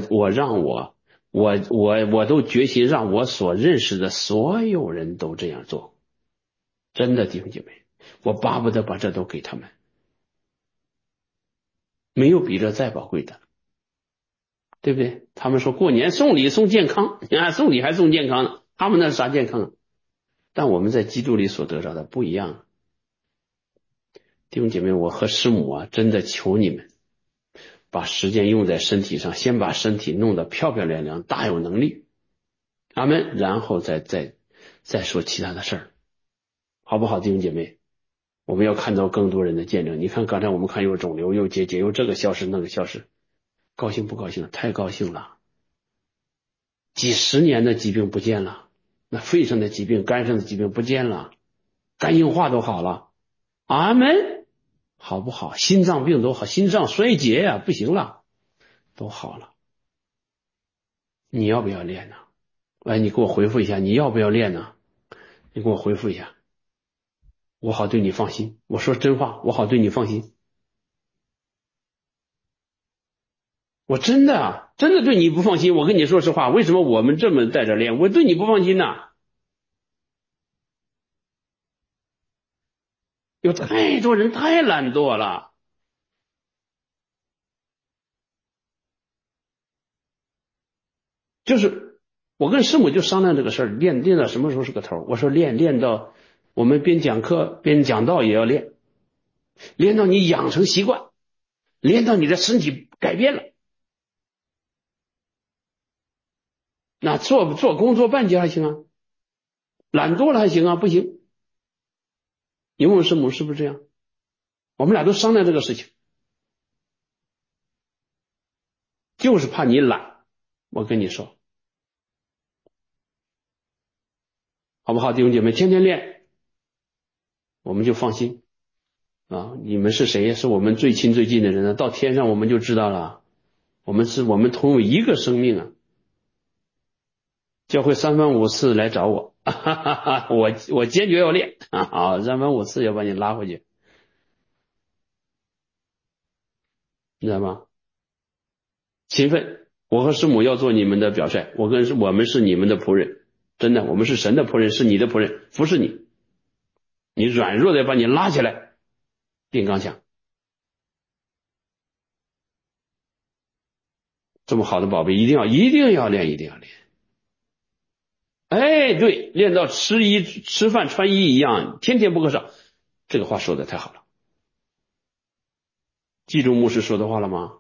都决心让我所认识的所有人都这样做。真的，弟兄姐妹，我巴不得把这都给他们，没有比这再宝贵的，对不对？他们说过年送礼送健康，啊，送礼还送健康呢，他们那是啥健康啊？但我们在基督里所得到的不一样。弟兄姐妹，我和师母啊，真的求你们把时间用在身体上，先把身体弄得漂漂亮亮，大有能力。阿们，然后再说其他的事儿，好不好，弟兄姐妹？我们要看到更多人的见证。你看刚才我们看有肿瘤，又结节，又这个消失那个消失，高兴不高兴？太高兴了。 几十年的疾病不见了，那肺上的疾病、肝上的疾病不见了，肝硬化都好了，阿门，好不好？心脏病都好，心脏衰竭呀，不行了，都好了。你要不要练呢？哎，你给我回复一下，你要不要练呢？你给我回复一下，我好对你放心。我说真话，我好对你放心。我真的对你不放心。我跟你说实话，为什么我们这么在这练？我对你不放心呢。有太多人太懒惰了。就是我跟师母就商量这个事儿，练到什么时候是个头？我说练到我们边讲课边讲道也要练，练到你养成习惯，练到你的身体改变了。那做工作半截还行啊，懒惰了还行啊，不行。你问问师母是不是这样？我们俩都商量这个事情，就是怕你懒。我跟你说，好不好，弟兄姐妹，天天练，我们就放心啊。你们是谁？是我们最亲最近的人呢，到天上我们就知道了。我们同有一个生命啊。教会3番5次来找我，哈哈哈，我坚决要练啊！好，3番5次要把你拉回去，你知道吗？勤奋，我和师母要做你们的表率，我们是你们的仆人，真的，我们是神的仆人，是你的仆人，服侍你。你软弱的要把你拉起来，变刚强。这么好的宝贝，一定要练，一定要练。哎，对，练到吃饭穿衣一样，天天不可少。这个话说的太好了，记住牧师说的话了吗？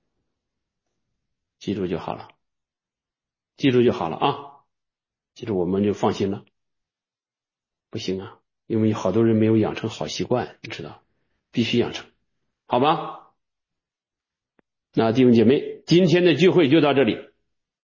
记住就好了，记住就好了啊！记住我们就放心了。不行啊，因为好多人没有养成好习惯，你知道，必须养成，好吧？那弟兄姐妹，今天的聚会就到这里。